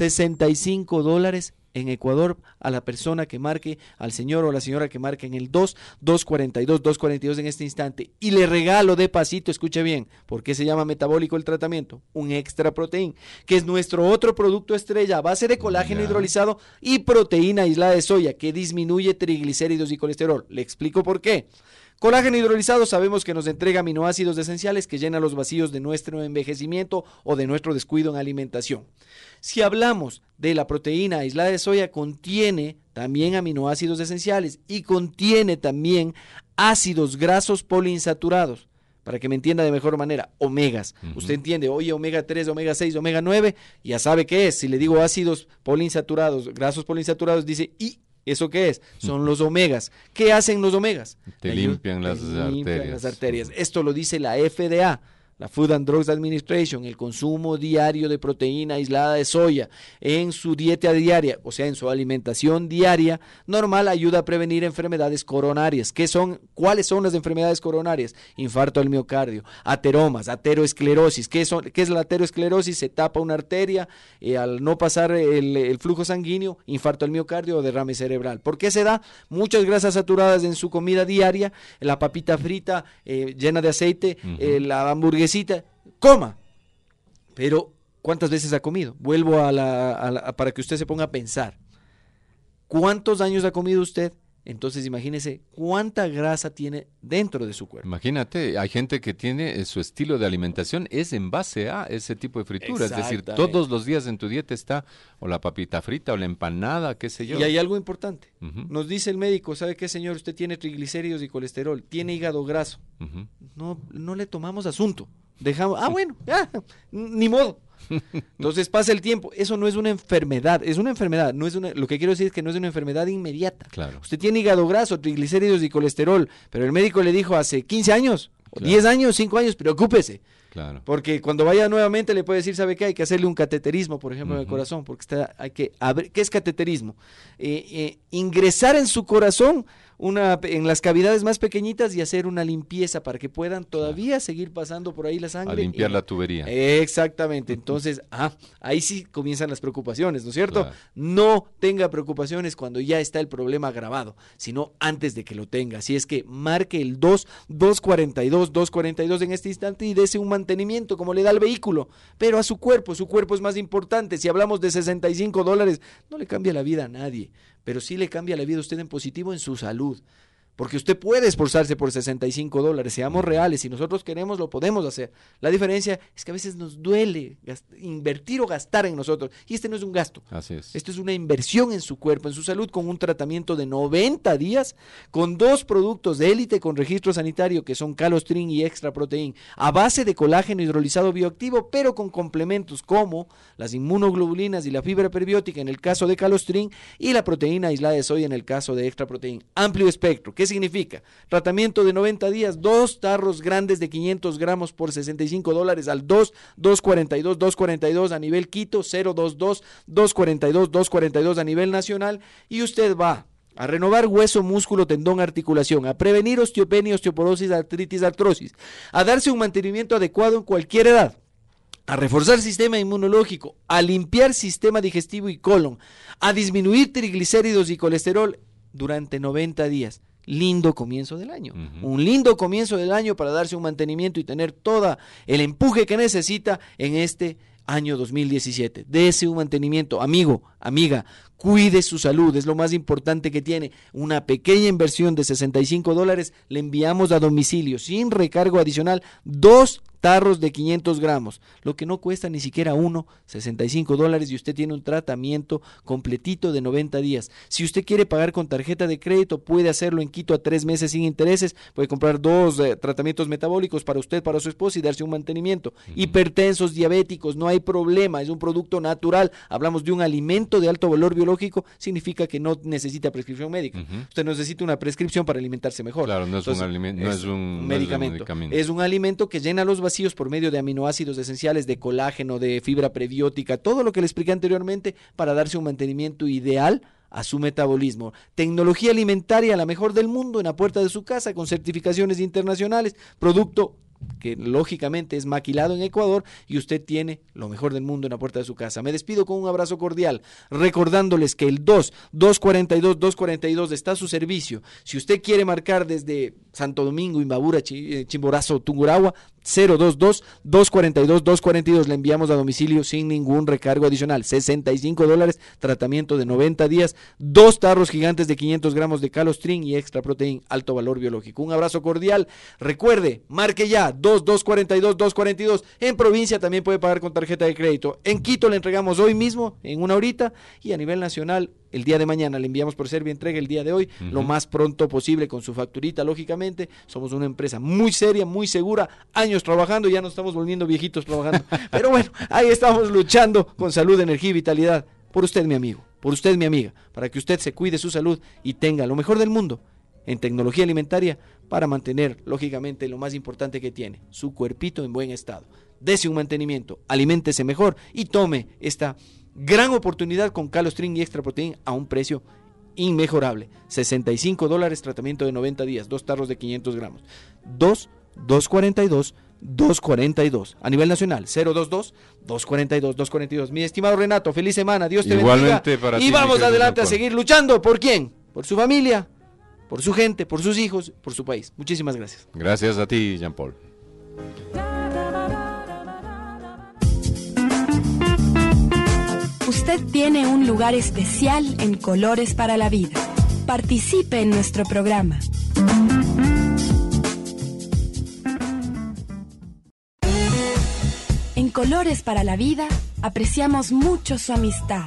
$65 en Ecuador a la persona que marque, al señor o la señora que marque en el 242 en este instante, y le regalo de pasito, escuche bien, ¿por qué se llama metabólico el tratamiento? Un extra proteín, que es nuestro otro producto estrella a base de colágeno hidrolizado y proteína aislada de soya, que disminuye triglicéridos y colesterol. Le explico por qué. Colágeno hidrolizado sabemos que nos entrega aminoácidos esenciales que llenan los vacíos de nuestro envejecimiento o de nuestro descuido en alimentación. Si hablamos de la proteína aislada de soya, contiene también aminoácidos esenciales y contiene también ácidos grasos poliinsaturados. Para que me entienda de mejor manera, omegas. Usted entiende, oye, omega 3, omega 6, omega 9, ya sabe qué es. Si le digo ácidos poliinsaturados, grasos poliinsaturados, dice, ¿y eso qué es? Son los omegas. ¿Qué hacen los omegas? Te limpian las arterias. Esto lo dice la FDA, la Food and Drugs Administration. El consumo diario de proteína aislada de soya en su dieta diaria, o sea, en su alimentación diaria normal, ayuda a prevenir enfermedades coronarias. ¿Cuáles son las enfermedades coronarias? Infarto al miocardio, ateromas, ateroesclerosis. ¿Qué es la ateroesclerosis? Se tapa una arteria, al no pasar el flujo sanguíneo, infarto al miocardio o derrame cerebral. ¿Por qué se da? Muchas grasas saturadas en su comida diaria, la papita frita llena de aceite, la hamburguesita, coma. Pero, ¿cuántas veces ha comido? Vuelvo para que usted se ponga a pensar. ¿Cuántos años ha comido usted? Entonces imagínese cuánta grasa tiene dentro de su cuerpo. Imagínate, hay gente que tiene su estilo de alimentación es en base a ese tipo de fritura, es decir, todos los días en tu dieta está o la papita frita o la empanada, qué sé yo. Y hay algo importante, nos dice el médico, ¿sabe qué, señor? Usted tiene triglicéridos y colesterol, tiene hígado graso, no le tomamos asunto, dejamos, bueno, ya, ni modo. Entonces pasa el tiempo, eso no es una enfermedad, es una enfermedad, lo que quiero decir es que no es una enfermedad inmediata. Claro. Usted tiene hígado graso, triglicéridos y colesterol, pero el médico le dijo hace 15 años, claro, 10 años, 5 años, preocúpese. Claro. Porque cuando vaya nuevamente le puede decir, ¿sabe qué? Hay que hacerle un cateterismo, por ejemplo, en el corazón, porque hay que abrir. ¿Qué es cateterismo? Ingresar en su corazón en las cavidades más pequeñitas y hacer una limpieza para que puedan todavía seguir pasando por ahí la sangre. A limpiar la tubería. Exactamente. Entonces, ahí sí comienzan las preocupaciones, ¿no es cierto? Claro. No tenga preocupaciones cuando ya está el problema agravado, sino antes de que lo tenga. Así es que marque el 242 en este instante y dese un mantenimiento como le da el vehículo, pero a su cuerpo es más importante. Si hablamos de $65, no le cambia la vida a nadie, pero sí le cambia la vida a usted en positivo en su salud. Porque usted puede esforzarse por $65, seamos reales, si nosotros queremos lo podemos hacer. La diferencia es que a veces nos duele invertir o gastar en nosotros, y este no es un gasto. Así es. Esto es una inversión en su cuerpo, en su salud, con un tratamiento de 90 días, con 2 productos de élite con registro sanitario que son Calostrin y Extra Protein, a base de colágeno hidrolizado bioactivo, pero con complementos como las inmunoglobulinas y la fibra prebiótica en el caso de Calostrin y la proteína aislada de soya en el caso de Extra Protein. Amplio espectro. ¿Qué significa? Tratamiento de 90 días, 2 tarros grandes de 500 gramos por $65 al 242 a nivel Quito, 022-242 a nivel nacional, y usted va a renovar hueso, músculo, tendón, articulación, a prevenir osteopenia, osteoporosis, artritis, artrosis, a darse un mantenimiento adecuado en cualquier edad, a reforzar sistema inmunológico, a limpiar sistema digestivo y colon, a disminuir triglicéridos y colesterol durante 90 días. Lindo comienzo del año. Un lindo comienzo del año para darse un mantenimiento y tener todo el empuje que necesita en este año 2017. Dese un mantenimiento, amigo, amiga, cuide su salud, es lo más importante que tiene. Una pequeña inversión de $65 le enviamos a domicilio sin recargo adicional 2 tarros de 500 gramos, lo que no cuesta ni siquiera uno, $65, y usted tiene un tratamiento completito de 90 días. Si usted quiere pagar con tarjeta de crédito, puede hacerlo en Quito a 3 meses sin intereses, puede comprar 2 tratamientos metabólicos para usted, para su esposa y darse un mantenimiento. Hipertensos, diabéticos, no hay problema, es un producto natural, hablamos de un alimento de alto valor biológico, significa que no necesita prescripción médica. Usted necesita una prescripción para alimentarse mejor. Claro, no es un alimento, no es un medicamento. Es un alimento que llena los vacíos por medio de aminoácidos esenciales, de colágeno, de fibra prebiótica, todo lo que le expliqué anteriormente para darse un mantenimiento ideal a su metabolismo. Tecnología alimentaria, la mejor del mundo, en la puerta de su casa, con certificaciones internacionales, producto que lógicamente es maquilado en Ecuador, y usted tiene lo mejor del mundo en la puerta de su casa. Me despido con un abrazo cordial, recordándoles que el 242-242 está a su servicio. Si usted quiere marcar desde Santo Domingo, Imbabura, Chimborazo, Tungurahua, 022-242-242, le enviamos a domicilio sin ningún recargo adicional. $65, tratamiento de 90 días, 2 tarros gigantes de 500 gramos de Calostrin y Extra Protein, alto valor biológico. Un abrazo cordial. Recuerde, marque ya 242-242. En provincia también puede pagar con tarjeta de crédito. En Quito le entregamos hoy mismo, en una horita, y a nivel nacional el día de mañana le enviamos por Servia Entrega el día de hoy, lo más pronto posible con su facturita, lógicamente. Somos una empresa muy seria, muy segura, años trabajando, ya nos estamos volviendo viejitos trabajando, pero bueno, ahí estamos luchando con salud, energía y vitalidad, por usted mi amigo, por usted mi amiga, para que usted se cuide su salud y tenga lo mejor del mundo en tecnología alimentaria para mantener, lógicamente, lo más importante que tiene, su cuerpito en buen estado. Dese un mantenimiento, aliméntese mejor y tome esta gran oportunidad con Calostrin y Extra Protein a un precio inmejorable. $65, tratamiento de 90 días, 2 tarros de 500 gramos. 242-242. A nivel nacional, 022-242-242. Mi estimado Renato, feliz semana, Dios te Igualmente bendiga. Para y ti, vamos adelante a seguir luchando. ¿Por quién? Por su familia, por su gente, por sus hijos, por su país. Muchísimas gracias. Gracias a ti, Jean Paul. Usted tiene un lugar especial en Colores para la Vida. Participe en nuestro programa. En Colores para la Vida apreciamos mucho su amistad.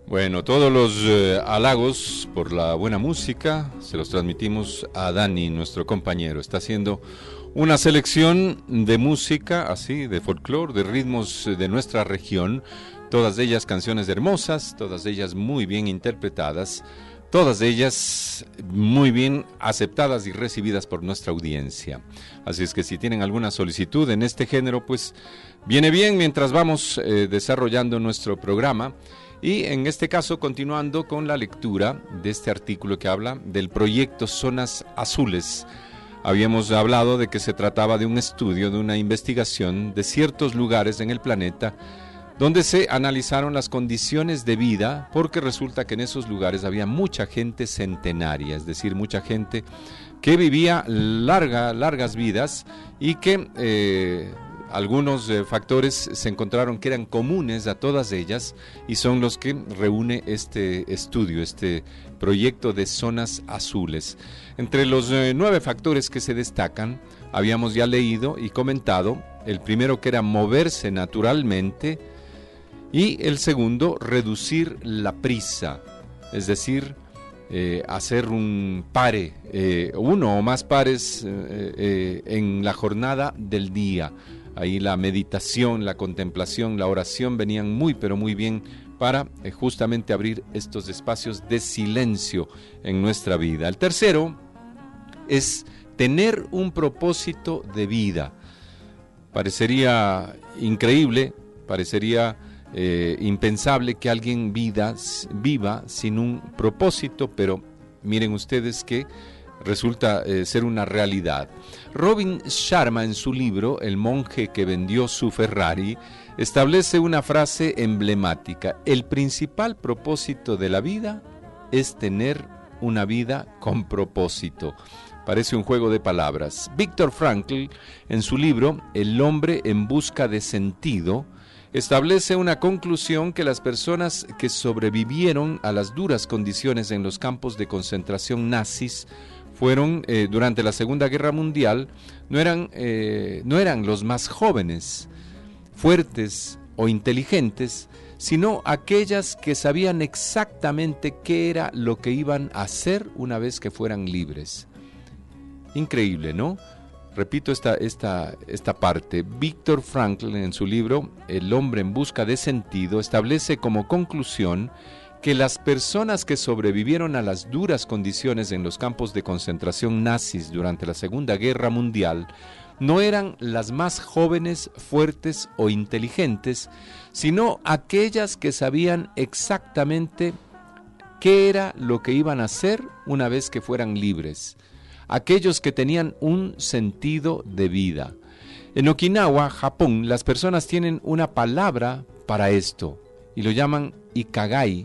Bueno, todos los halagos por la buena música se los transmitimos a Dani, nuestro compañero. Está haciendo una selección de música, así, de folclore, de ritmos de nuestra región, todas ellas canciones hermosas, todas ellas muy bien interpretadas, todas ellas muy bien aceptadas y recibidas por nuestra audiencia. Así es que si tienen alguna solicitud en este género, pues viene bien mientras vamos desarrollando nuestro programa. Y en este caso, continuando con la lectura de este artículo que habla del proyecto Zonas Azules. Habíamos hablado de que se trataba de un estudio, de una investigación de ciertos lugares en el planeta donde se analizaron las condiciones de vida, porque resulta que en esos lugares había mucha gente centenaria, es decir, mucha gente que vivía largas vidas y que algunos factores se encontraron que eran comunes a todas ellas y son los que reúne este estudio, este proyecto de Zonas Azules. Entre los 9 factores que se destacan, habíamos ya leído y comentado, el primero que era moverse naturalmente y el segundo, reducir la prisa, es decir, hacer un pare, uno o más pares en la jornada del día. Ahí la meditación, la contemplación, la oración venían muy pero muy bien para justamente abrir estos espacios de silencio en nuestra vida. El tercero es tener un propósito de vida. Parecería increíble, parecería impensable que alguien viva sin un propósito, pero miren ustedes que resulta ser una realidad. Robin Sharma, en su libro El monje que vendió su Ferrari, establece una frase emblemática: el principal propósito de la vida es tener una vida con propósito. Parece un juego de palabras. Viktor Frankl, en su libro El hombre en busca de sentido, establece una conclusión que las personas que sobrevivieron a las duras condiciones en los campos de concentración nazis fueron durante la Segunda Guerra Mundial, no eran los más jóvenes, fuertes o inteligentes, sino aquellas que sabían exactamente qué era lo que iban a hacer una vez que fueran libres. Increíble, ¿no? Repito esta parte. Viktor Frankl, en su libro El hombre en busca de sentido, establece como conclusión que las personas que sobrevivieron a las duras condiciones en los campos de concentración nazis durante la Segunda Guerra Mundial no eran las más jóvenes, fuertes o inteligentes, sino aquellas que sabían exactamente qué era lo que iban a hacer una vez que fueran libres, aquellos que tenían un sentido de vida. En Okinawa, Japón, las personas tienen una palabra para esto y lo llaman Ikigai,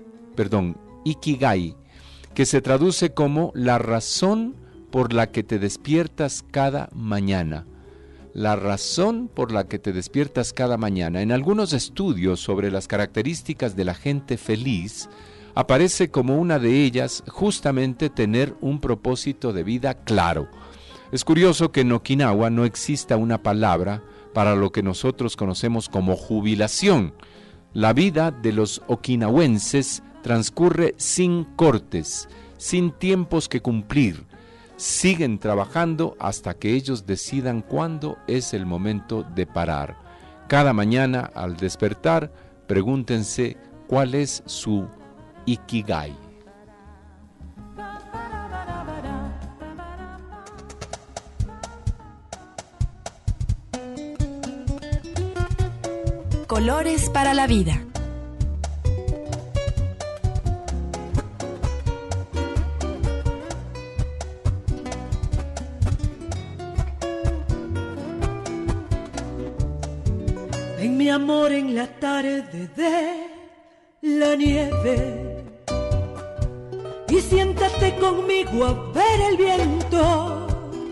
que se traduce como la razón por la que te despiertas cada mañana. La razón por la que te despiertas cada mañana. En algunos estudios sobre las características de la gente feliz, aparece como una de ellas justamente tener un propósito de vida claro. Es curioso que en Okinawa no exista una palabra para lo que nosotros conocemos como jubilación. La vida de los okinawenses transcurre sin cortes, sin tiempos que cumplir. Siguen trabajando hasta que ellos decidan cuándo es el momento de parar. Cada mañana al despertar, pregúntense cuál es su Ikigai. Colores para la vida. Ven mi amor en la tarde de la nieve y siéntate conmigo a ver el viento.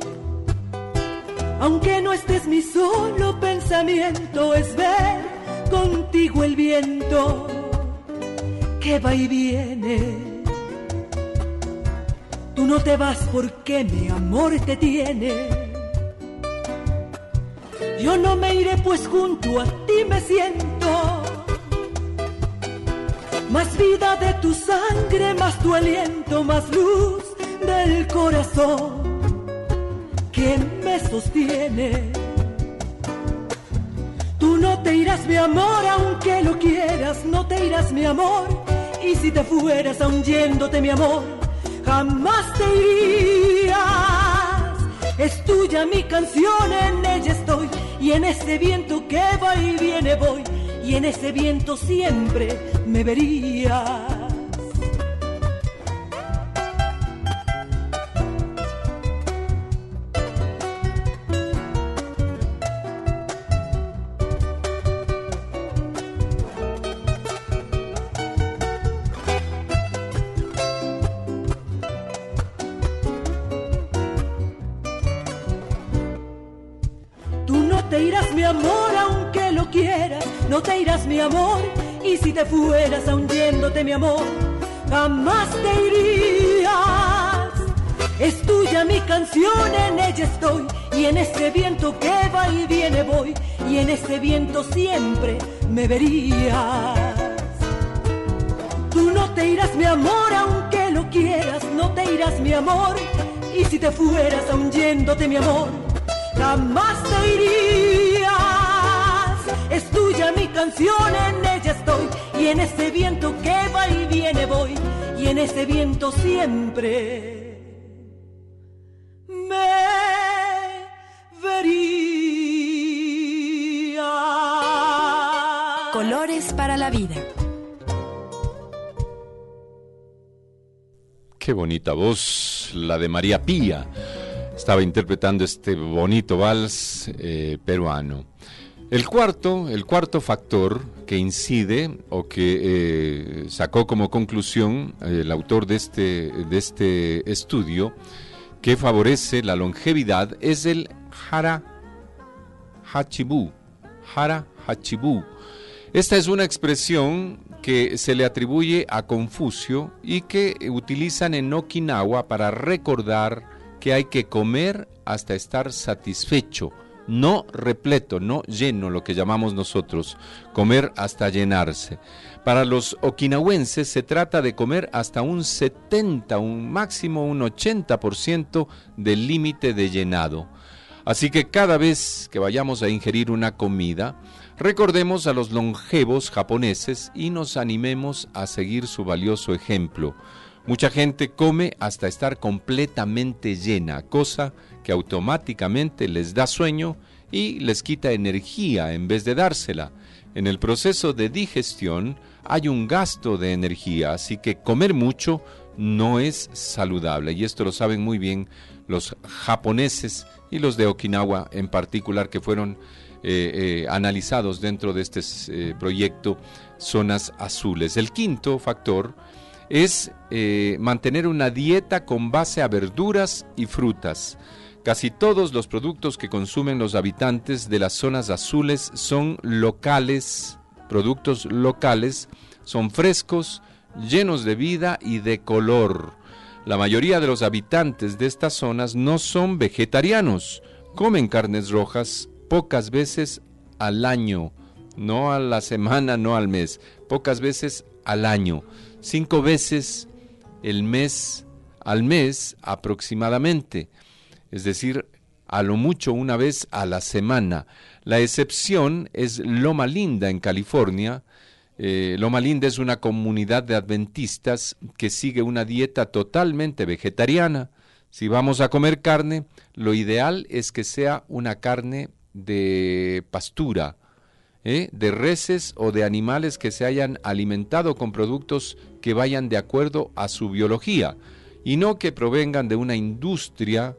Aunque no estés, mi solo pensamiento es ver contigo el viento que va y viene. Tú no te vas porque mi amor te tiene. Yo no me iré pues junto a ti me siento. más vida de tu sangre, más tu aliento, más luz del corazón que me sostiene. Tú no te irás, mi amor, aunque lo quieras, no te irás, mi amor, y si te fueras aun yéndote, mi amor, jamás te irías. Es tuya mi canción, en ella estoy, y en ese viento que va y viene voy, y en ese viento siempre me verías. No te irás, mi amor, y si te fueras aun yéndote, mi amor, jamás te irías. Es tuya mi canción, en ella estoy, y en ese viento que va y viene voy, y en ese viento siempre me verías. Tú no te irás, mi amor, aunque lo quieras, no te irás, mi amor, y si te fueras aun yéndote, mi amor, jamás te irías. Es tuya mi canción, en ella estoy, y en ese viento que va y viene voy, y en ese viento siempre me vería. Colores para la vida. Qué bonita voz, la de María Pía. Estaba interpretando este bonito vals peruano. El cuarto factor que incide o que sacó como conclusión el autor de este estudio que favorece la longevidad es el Hara Hachibú. Esta es una expresión que se le atribuye a Confucio y que utilizan en Okinawa para recordar que hay que comer hasta estar satisfecho, no repleto, no lleno, lo que llamamos nosotros, comer hasta llenarse. Para los okinawenses se trata de comer hasta un 70, un máximo un 80% del límite de llenado. Así que cada vez que vayamos a ingerir una comida, recordemos a los longevos japoneses y nos animemos a seguir su valioso ejemplo. Mucha gente come hasta estar completamente llena, cosa que automáticamente les da sueño y les quita energía en vez de dársela. En el proceso de digestión hay un gasto de energía, así que comer mucho no es saludable, y esto lo saben muy bien los japoneses y los de Okinawa en particular, que fueron analizados dentro de este proyecto Zonas Azules. El quinto factor es mantener una dieta con base a verduras y frutas. Casi todos los productos que consumen los habitantes de las zonas azules son locales, productos locales, son frescos, llenos de vida y de color. La mayoría de los habitantes de estas zonas no son vegetarianos, comen carnes rojas pocas veces al año, no a la semana, no al mes, pocas veces al año, 5 veces al mes aproximadamente, es decir, a lo mucho una vez a la semana. La excepción es Loma Linda en California. Loma Linda es una comunidad de adventistas que sigue una dieta totalmente vegetariana. Si vamos a comer carne, lo ideal es que sea una carne de pastura, de reses o de animales que se hayan alimentado con productos que vayan de acuerdo a su biología y no que provengan de una industria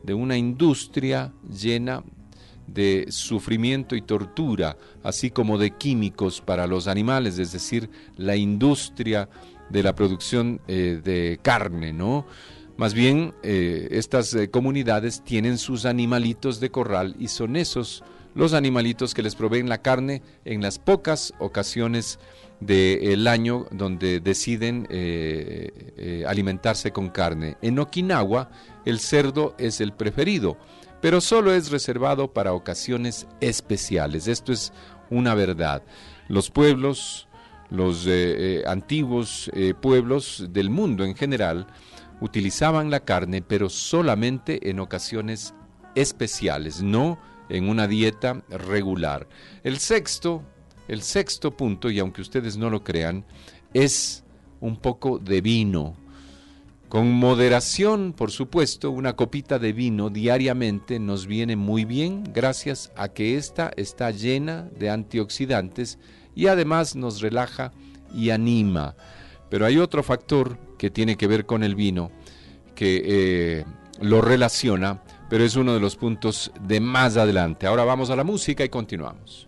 llena de sufrimiento y tortura, así como de químicos para los animales, es decir, la industria de la producción de carne, ¿no? Más bien, estas comunidades tienen sus animalitos de corral y son esos los animalitos que les proveen la carne en las pocas ocasiones del año donde deciden alimentarse con carne. En Okinawa, el cerdo es el preferido, pero solo es reservado para ocasiones especiales. Esto es una verdad. Los pueblos, los antiguos pueblos del mundo en general utilizaban la carne, pero solamente en ocasiones especiales, no en una dieta regular. El sexto punto, y aunque ustedes no lo crean, es un poco de vino. Con moderación, por supuesto, una copita de vino diariamente nos viene muy bien, gracias a que esta está llena de antioxidantes y además nos relaja y anima. Pero hay otro factor que tiene que ver con el vino, que lo relaciona, pero es uno de los puntos de más adelante. Ahora vamos a la música y continuamos.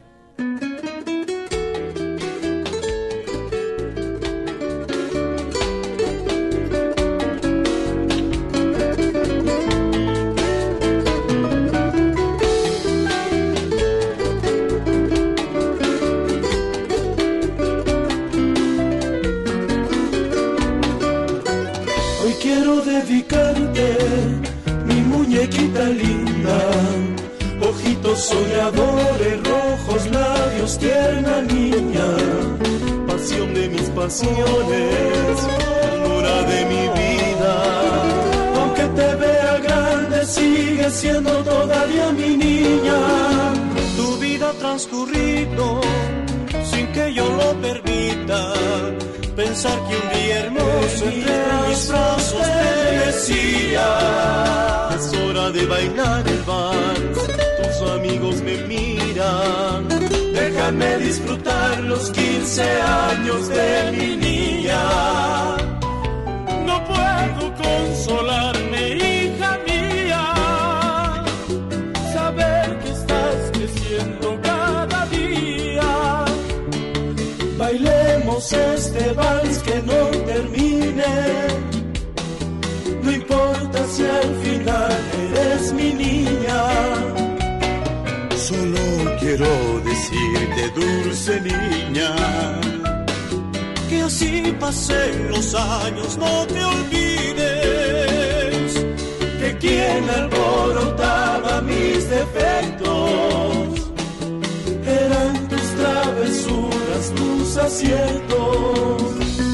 Soñadores rojos, labios, tierna niña, pasión de mis pasiones, ternura de mi vida. Aunque te vea grande, sigue siendo todavía mi niña. Tu vida ha transcurrido sin que yo lo permita. Pensar que un día hermoso entre mis brazos te decía: es hora de bailar el vals. Amigos me miran, déjame disfrutar los 15 años de mi niña. No puedo consolarme, hija mía, saber que estás creciendo cada día. Bailemos este vals que no termine, no importa si al final eres mi niña. Solo quiero decirte, dulce niña, que así pasen los años, no te olvides que quien alborotaba mis defectos eran tus travesuras, tus aciertos.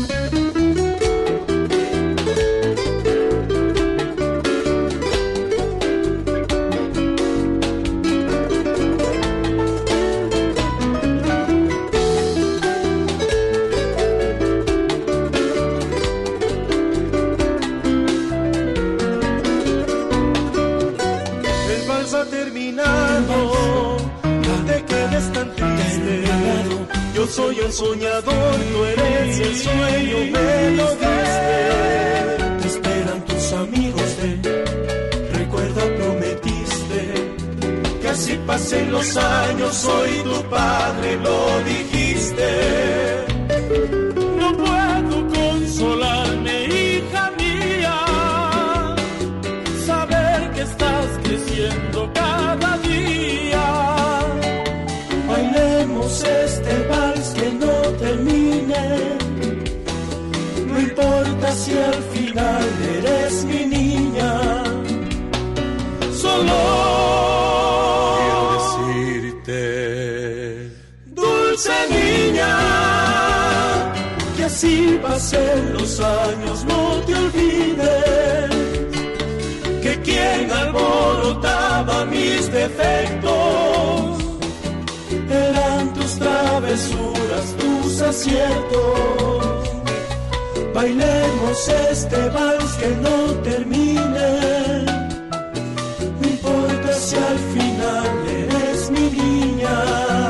Soy el soñador, tú eres el sueño, me lo diste. Te esperan tus amigos recuerda, prometiste que así pasen los años, soy tu padre, lo dijiste. No puedo consolarme, hija mía, saber que estás creciendo cada día. Bailemos este vals que no termine, no importa si al final eres mi niña. Solo quiero decirte, dulce niña, que así pasen los años, no te olvides que quien alborotaba mis defectos eran tus travesuras, tus aciertos. Bailemos este vals que no termine, no importa si al final eres mi niña.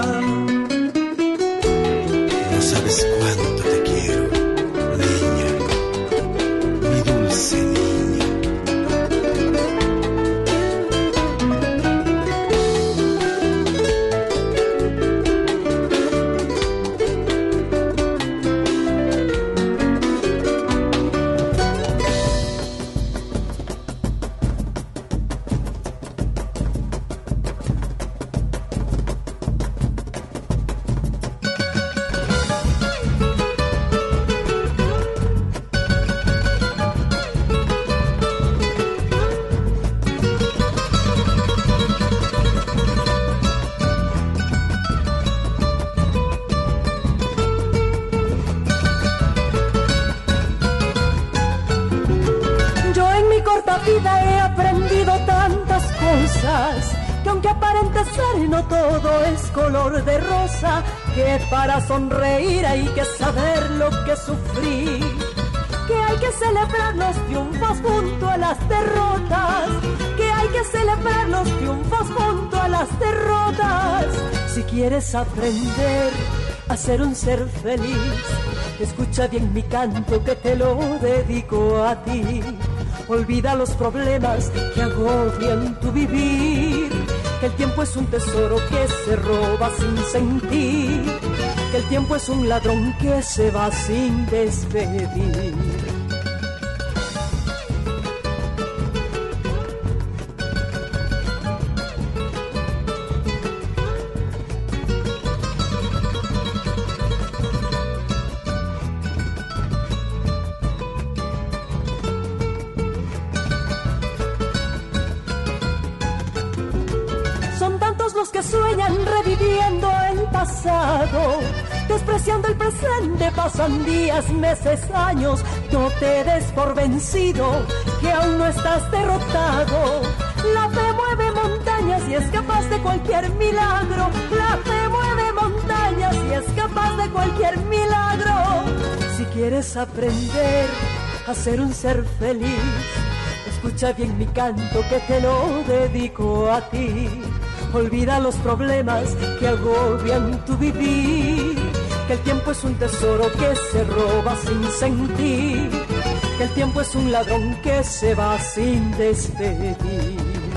No sabes cuánto te quiero, niña, mi dulce niña. vida he aprendido tantas cosas, que aunque aparente ser no todo es color de rosa, que para sonreír hay que saber lo que sufrí, que hay que celebrar los triunfos junto a las derrotas, que hay que celebrar los triunfos junto a las derrotas. Si quieres aprender a ser un ser feliz, escucha bien mi canto que te lo dedico a ti. Olvida los problemas que agobian tu vivir, que el tiempo es un tesoro que se roba sin sentir, que el tiempo es un ladrón que se va sin despedir. Que sueñan reviviendo el pasado, despreciando el presente, pasan días, meses, años. No te des por vencido, que aún no estás derrotado. La fe mueve montañas y es capaz de cualquier milagro. La fe mueve montañas y es capaz de cualquier milagro. Si quieres aprender a ser un ser feliz, escucha bien mi canto que te lo dedico a ti. Olvida los problemas que agobian tu vivir, que el tiempo es un tesoro que se roba sin sentir, que el tiempo es un ladrón que se va sin despedir.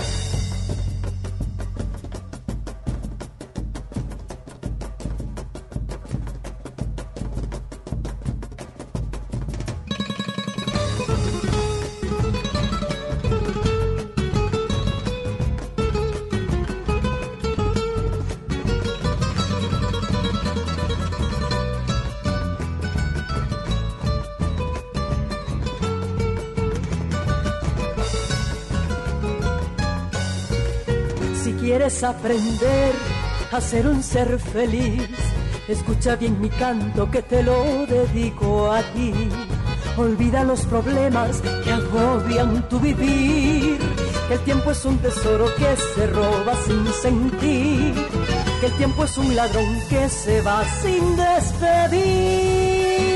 ¿Quieres aprender a ser un ser feliz? Escucha bien mi canto que te lo dedico a ti. Olvida los problemas que agobian tu vivir, que el tiempo es un tesoro que se roba sin sentir, que el tiempo es un ladrón que se va sin despedir.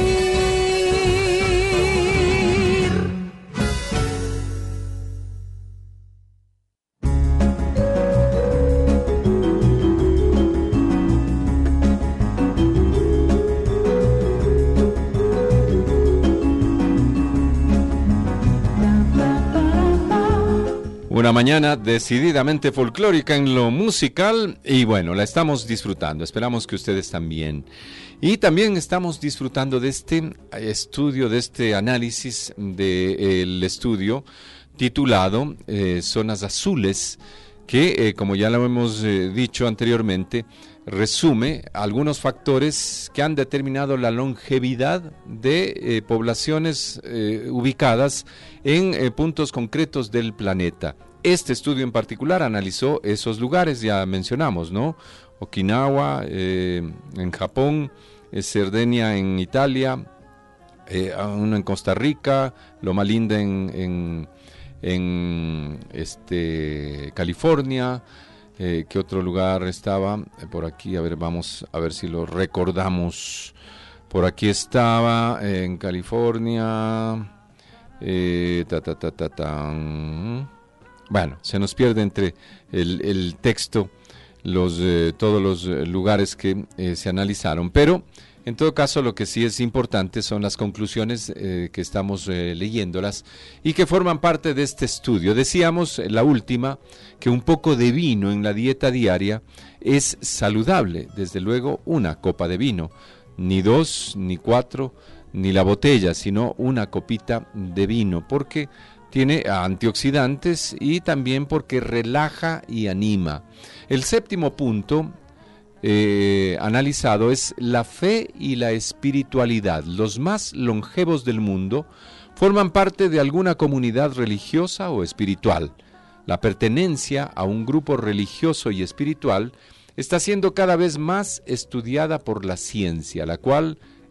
Una mañana decididamente folclórica en lo musical y bueno, la estamos disfrutando, esperamos que ustedes también. Y también estamos disfrutando de este estudio, de este análisis del estudio titulado Zonas Azules, que como ya lo hemos dicho anteriormente, resume algunos factores que han determinado la longevidad de poblaciones ubicadas en puntos concretos del planeta. Este estudio en particular analizó esos lugares, ya mencionamos, ¿no? Okinawa en Japón, Cerdeña en Italia, uno en Costa Rica, Loma Linda en California. ¿Qué otro lugar estaba? Por aquí, a ver, vamos a ver si lo recordamos. Por aquí estaba en California. Bueno, se nos pierde entre el texto todos los lugares que se analizaron, pero en todo caso lo que sí es importante son las conclusiones que estamos leyéndolas y que forman parte de este estudio. Decíamos, la última, que un poco de vino en la dieta diaria es saludable, desde luego una copa de vino, ni 2, ni 4, ni la botella, sino una copita de vino, porque tiene antioxidantes y también porque relaja y anima. El séptimo punto analizado es la fe y la espiritualidad. Los más longevos del mundo forman parte de alguna comunidad religiosa o espiritual. La pertenencia a un grupo religioso y espiritual está siendo cada vez más estudiada por la ciencia, la cual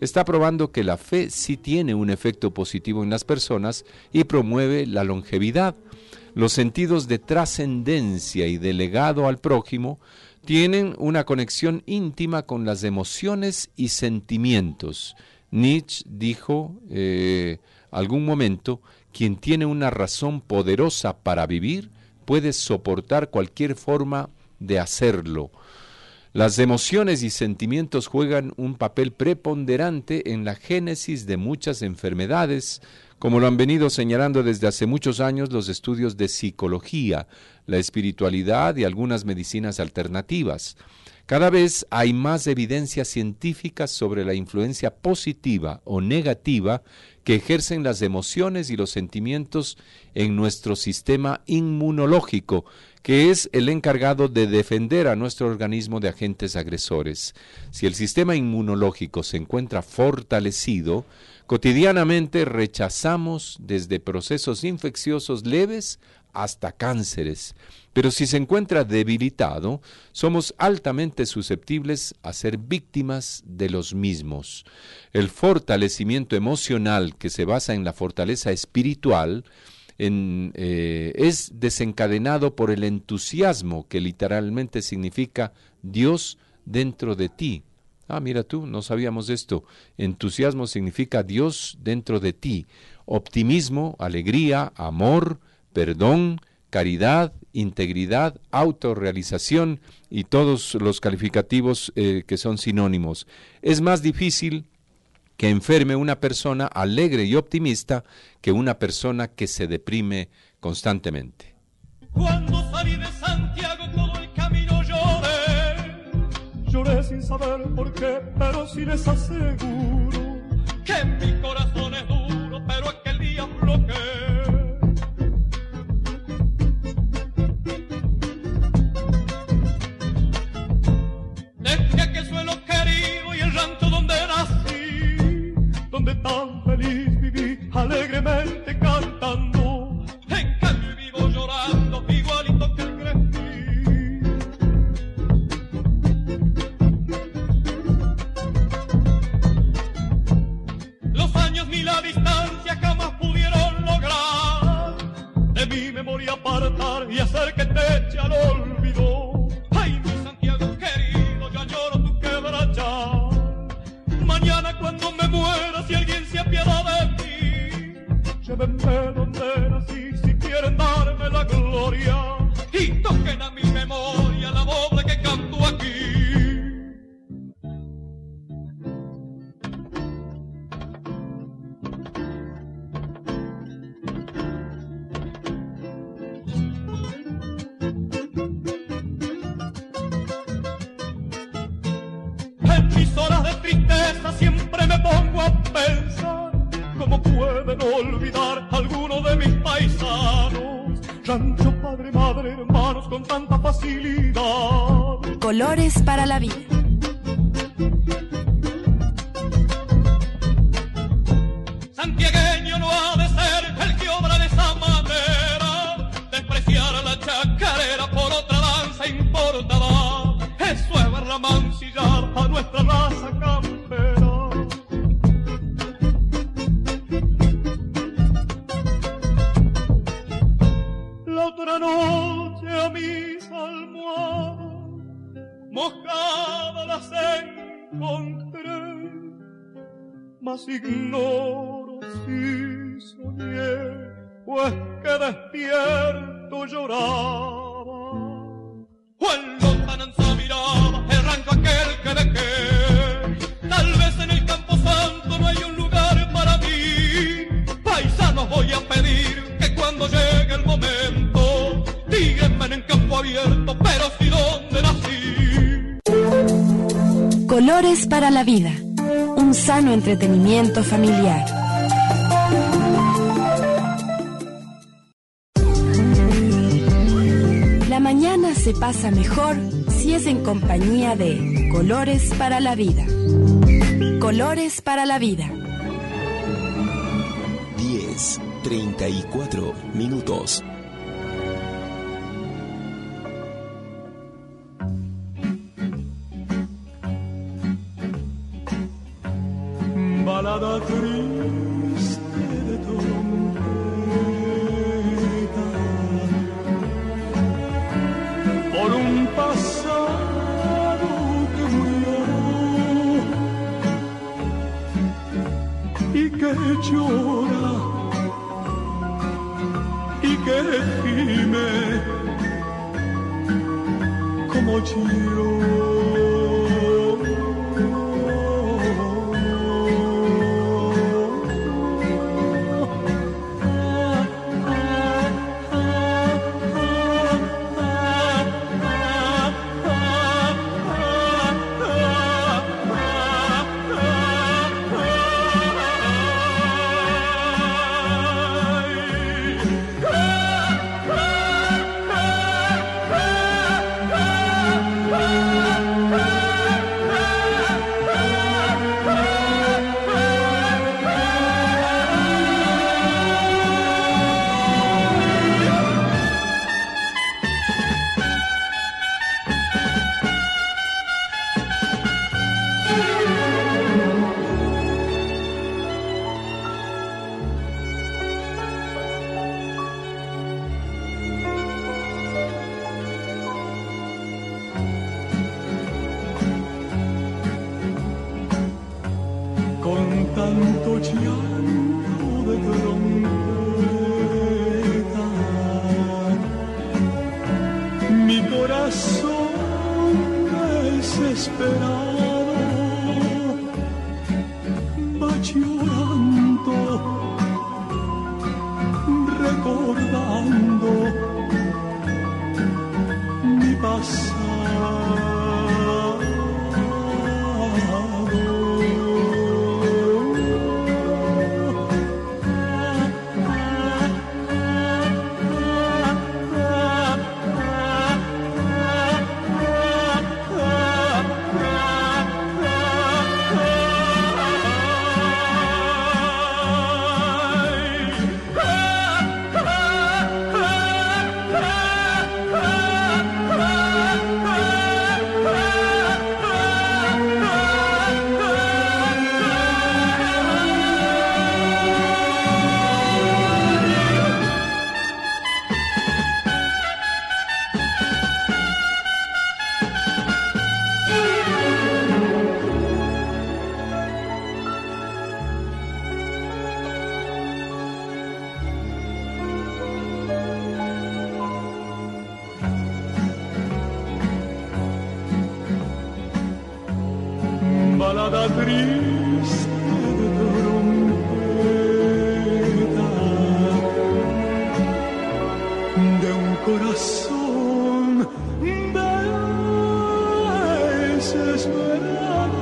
está probando que la fe sí tiene un efecto positivo en las personas y promueve la longevidad. Los sentidos de trascendencia y de legado al prójimo tienen una conexión íntima con las emociones y sentimientos. Nietzsche dijo algún momento: quien tiene una razón poderosa para vivir puede soportar cualquier forma de hacerlo. Las emociones y sentimientos juegan un papel preponderante en la génesis de muchas enfermedades, como lo han venido señalando desde hace muchos años los estudios de psicología, la espiritualidad y algunas medicinas alternativas. Cada vez hay más evidencias científicas sobre la influencia positiva o negativa que ejercen las emociones y los sentimientos en nuestro sistema inmunológico, que es el encargado de defender a nuestro organismo de agentes agresores. Si el sistema inmunológico se encuentra fortalecido, cotidianamente rechazamos desde procesos infecciosos leves hasta cánceres. Pero si se encuentra debilitado, somos altamente susceptibles a ser víctimas de los mismos. El fortalecimiento emocional, que se basa en la fortaleza espiritual, es desencadenado por el entusiasmo, que literalmente significa Dios dentro de ti. Ah, mira tú, no sabíamos esto. Entusiasmo significa Dios dentro de ti. Optimismo, alegría, amor, perdón, caridad, integridad, autorrealización y todos los calificativos que son sinónimos. Es más difícil que enferme una persona alegre y optimista que una persona que se deprime constantemente. Cuando salí de Santiago todo el camino lloré sin saber por qué, pero sí les aseguro que mi corazón es duro, pero aquel día aflojé. Desde aquel suelo querido y el rancho donde nací, donde tan feliz viví, alegremente cantando, en cambio vivo llorando, igualito que el crecí. Los años ni la distancia jamás pudieron lograr de mi memoria apartar y hacer que te eche al olvido. Ay, mi Santiago querido, yo añoro tu quebrachar. Mañana cuando me muera, si alguien se apiada de mí, llévenme donde nací, si quieren darme la gloria, y toquen a mi memoria la obra que canto aquí. En mis horas de tristeza siempre me pongo a pensar cómo pueden olvidar a alguno de mis paisanos, rancho, padre, madre, hermanos con tanta facilidad. Colores para la vida. Santiagueño no ha de ser el que obra de esa manera, despreciar a la chacarera por otra danza importada. Eso es verla mancillar a nuestra raza campera. La otra noche a mis almohadas mojadas las encontré, mas ignoro si soñé, pues que despierto lloraba. O en lontananza miraba el rancho aquel que dejé. Tal vez en el Campo Santo no hay un lugar para mí. Paisanos, voy a pedir que cuando llegue el momento, díganme en campo abierto, pero sí donde nací. Colores para la vida. Un sano entretenimiento familiar. La mañana se pasa mejor si es en compañía de Colores para la vida. Colores para la vida. 10:34 minutos. balada triste de trompeta, por un pasado que murió y que llora y que gime como yo. Tanto llanto de trompeta, mi corazón desesperado va llorando, recordando mi pasado. Balada triste de trompeta, de un corazón desesperado.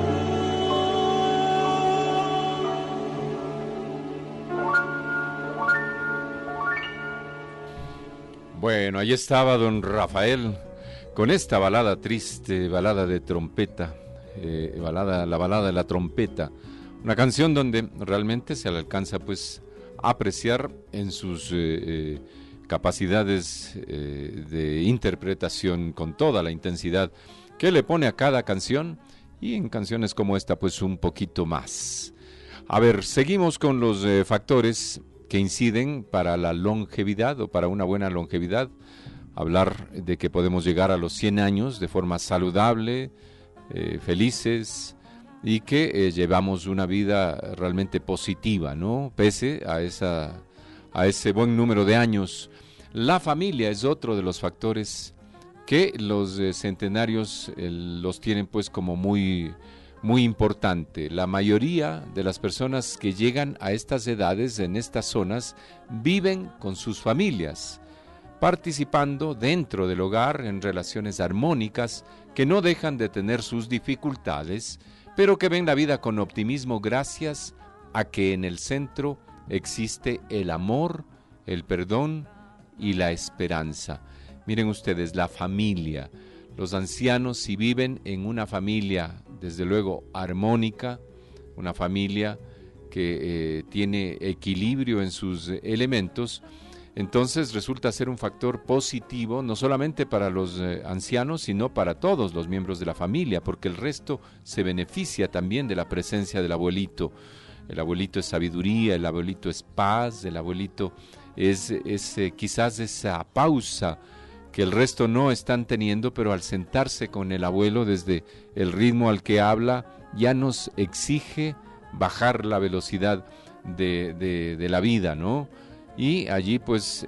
Bueno, ahí estaba don Rafael con esta balada triste, balada de trompeta. La balada de la trompeta, una canción donde realmente se le alcanza pues a apreciar en sus capacidades de interpretación con toda la intensidad que le pone a cada canción, y en canciones como esta pues un poquito más. A ver, seguimos con los factores que inciden para la longevidad o para una buena longevidad. Hablar de que podemos llegar a los 100 años de forma saludable, felices, y que llevamos una vida realmente positiva, ¿no? Pese a ese buen número de años. La familia es otro de los factores que los centenarios los tienen pues como muy, muy importante. La mayoría de las personas que llegan a estas edades en estas zonas viven con sus familias, participando dentro del hogar en relaciones armónicas que no dejan de tener sus dificultades, pero que ven la vida con optimismo gracias a que en el centro existe el amor, el perdón y la esperanza. Miren ustedes, la familia. Los ancianos, si viven en una familia, desde luego, armónica, una familia que tiene equilibrio en sus elementos, entonces resulta ser un factor positivo, no solamente para los ancianos, sino para todos los miembros de la familia, porque el resto se beneficia también de la presencia del abuelito. el abuelito es sabiduría, el abuelito es paz, el abuelito es quizás esa pausa que el resto no están teniendo, pero al sentarse con el abuelo, desde el ritmo al que habla, ya nos exige bajar la velocidad de la vida, ¿no? Y allí pues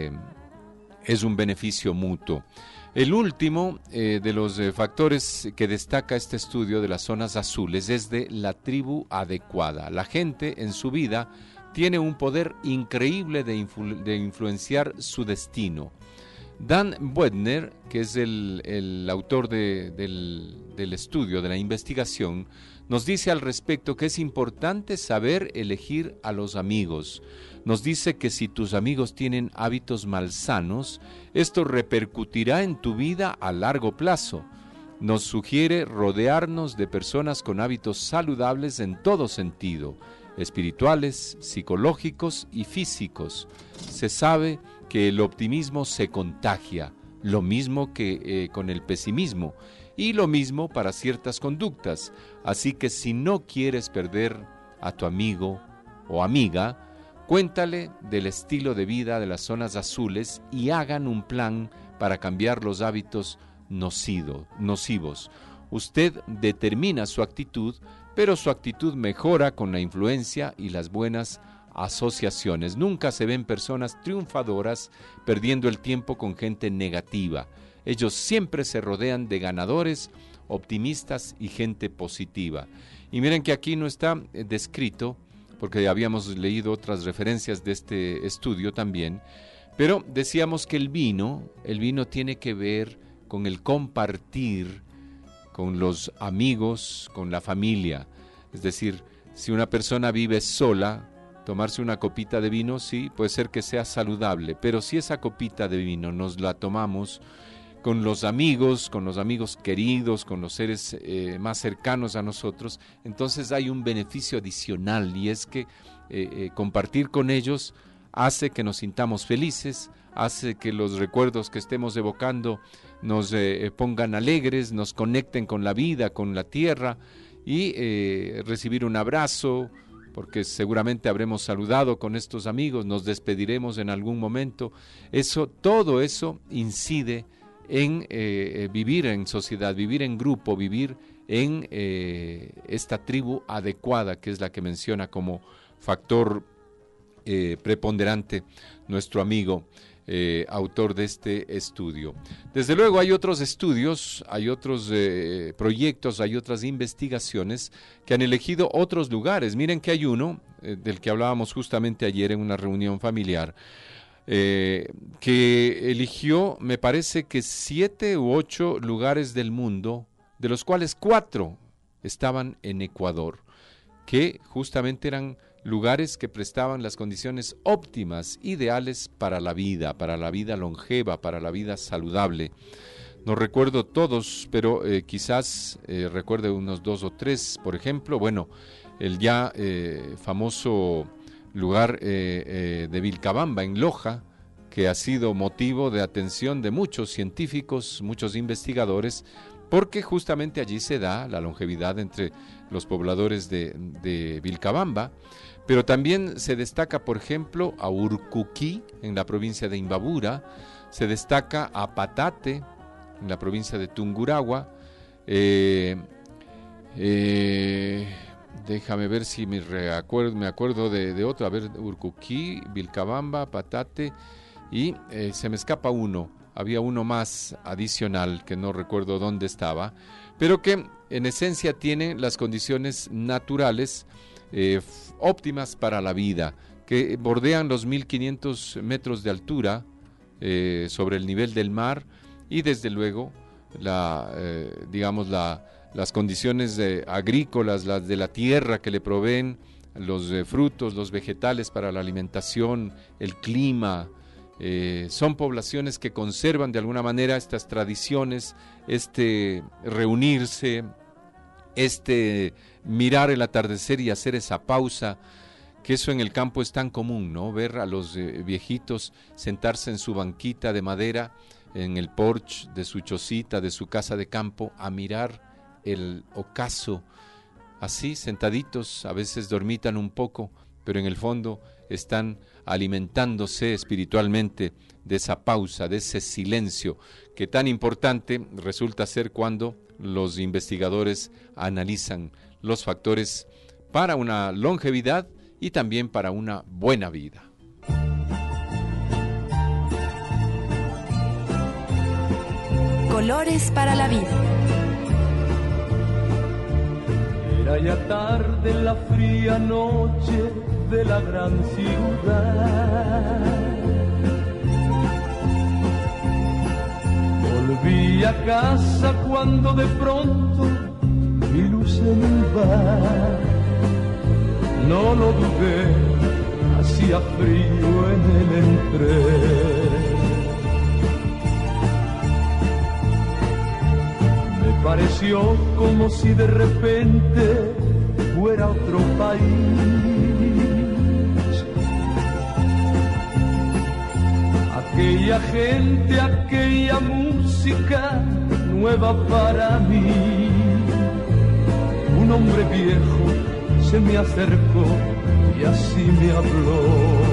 es un beneficio mutuo. El último de los factores que destaca este estudio de las zonas azules es de la tribu adecuada. La gente en su vida tiene un poder increíble de influenciar su destino. Dan Buettner, que es el autor del estudio, de la investigación, nos dice al respecto que es importante saber elegir a los amigos. Nos dice que si tus amigos tienen hábitos malsanos, esto repercutirá en tu vida a largo plazo. Nos sugiere rodearnos de personas con hábitos saludables en todo sentido, espirituales, psicológicos y físicos. Se sabe que el optimismo se contagia, lo mismo que con el pesimismo, y lo mismo para ciertas conductas. Así que si no quieres perder a tu amigo o amiga, cuéntale del estilo de vida de las zonas azules y hagan un plan para cambiar los hábitos nocivos. Usted determina su actitud, pero su actitud mejora con la influencia y las buenas asociaciones. Nunca se ven personas triunfadoras perdiendo el tiempo con gente negativa. Ellos siempre se rodean de ganadores, optimistas y gente positiva. Y miren que aquí no está descrito, porque habíamos leído otras referencias de este estudio también, pero decíamos que el vino tiene que ver con el compartir con los amigos, con la familia. Es decir, si una persona vive sola, tomarse una copita de vino, sí, puede ser que sea saludable, pero si esa copita de vino nos la tomamos con los amigos queridos, con los seres más cercanos a nosotros, entonces hay un beneficio adicional, y es que compartir con ellos hace que nos sintamos felices, hace que los recuerdos que estemos evocando nos pongan alegres, nos conecten con la vida, con la tierra, y recibir un abrazo, porque seguramente habremos saludado con estos amigos, nos despediremos en algún momento. Todo eso incide en vivir en sociedad, vivir en grupo, vivir en esta tribu adecuada, que es la que menciona como factor preponderante nuestro amigo autor de este estudio. Desde luego hay otros estudios, hay otros proyectos, hay otras investigaciones que han elegido otros lugares. Miren que hay uno del que hablábamos justamente ayer en una reunión familiar, que eligió, me parece que 7 u 8 lugares del mundo, de los cuales 4 estaban en Ecuador, que justamente eran lugares que prestaban las condiciones óptimas, ideales para la vida longeva, para la vida saludable. No recuerdo todos, pero quizás recuerde unos 2 o 3, por ejemplo. Bueno, el ya famoso lugar de Vilcabamba, en Loja, que ha sido motivo de atención de muchos científicos, muchos investigadores, porque justamente allí se da la longevidad entre los pobladores de Vilcabamba. Pero también se destaca, por ejemplo, a Urcuquí, en la provincia de Imbabura, se destaca a Patate, en la provincia de Tungurahua. Déjame ver si me acuerdo de otro. A ver, Urcuquí, Vilcabamba, Patate, y se me escapa uno. Había uno más adicional que no recuerdo dónde estaba, pero que en esencia tiene las condiciones naturales óptimas para la vida, que bordean los 1500 metros de altura sobre el nivel del mar, y desde luego las condiciones agrícolas, las de la tierra, que le proveen los frutos, los vegetales para la alimentación, el clima. Son poblaciones que conservan de alguna manera estas tradiciones, reunirse, mirar el atardecer y hacer esa pausa, que eso en el campo es tan común, ¿no? Ver a los viejitos sentarse en su banquita de madera, en el porche de su chocita, de su casa de campo, a mirar el ocaso así sentaditos, a veces dormitan un poco, pero en el fondo están alimentándose espiritualmente de esa pausa, de ese silencio, que tan importante resulta ser cuando los investigadores analizan los factores para una longevidad y también para una buena vida. Colores para la vida. Era ya tarde en la fría noche de la gran ciudad. Volví a casa cuando de pronto vi luz en un bar. No lo dudé, hacía frío en el entré. Me pareció como si de repente fuera otro país. Aquella gente, aquella música nueva para mí. Un hombre viejo se me acercó y así me habló.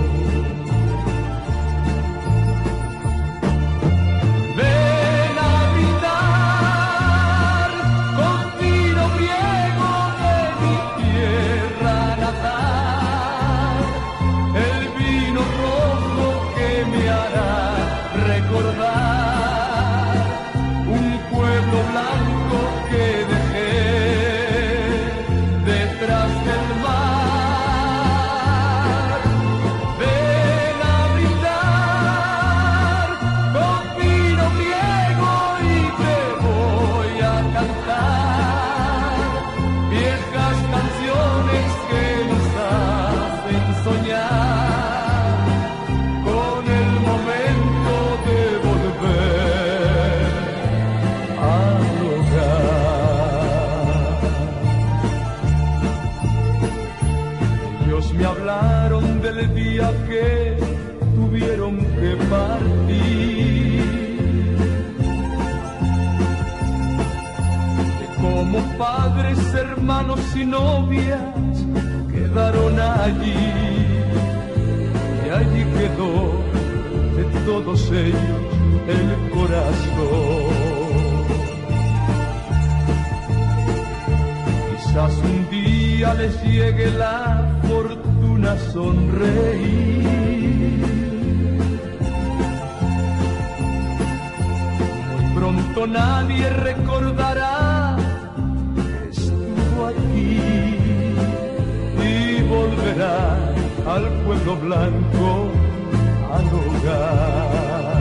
Del día que tuvieron que partir, que como padres, hermanos y novias quedaron allí, y allí quedó de todos ellos el corazón. Quizás un día les llegue la fortuna sonreír. Muy pronto nadie recordará que estuvo aquí y volverá al pueblo blanco al hogar.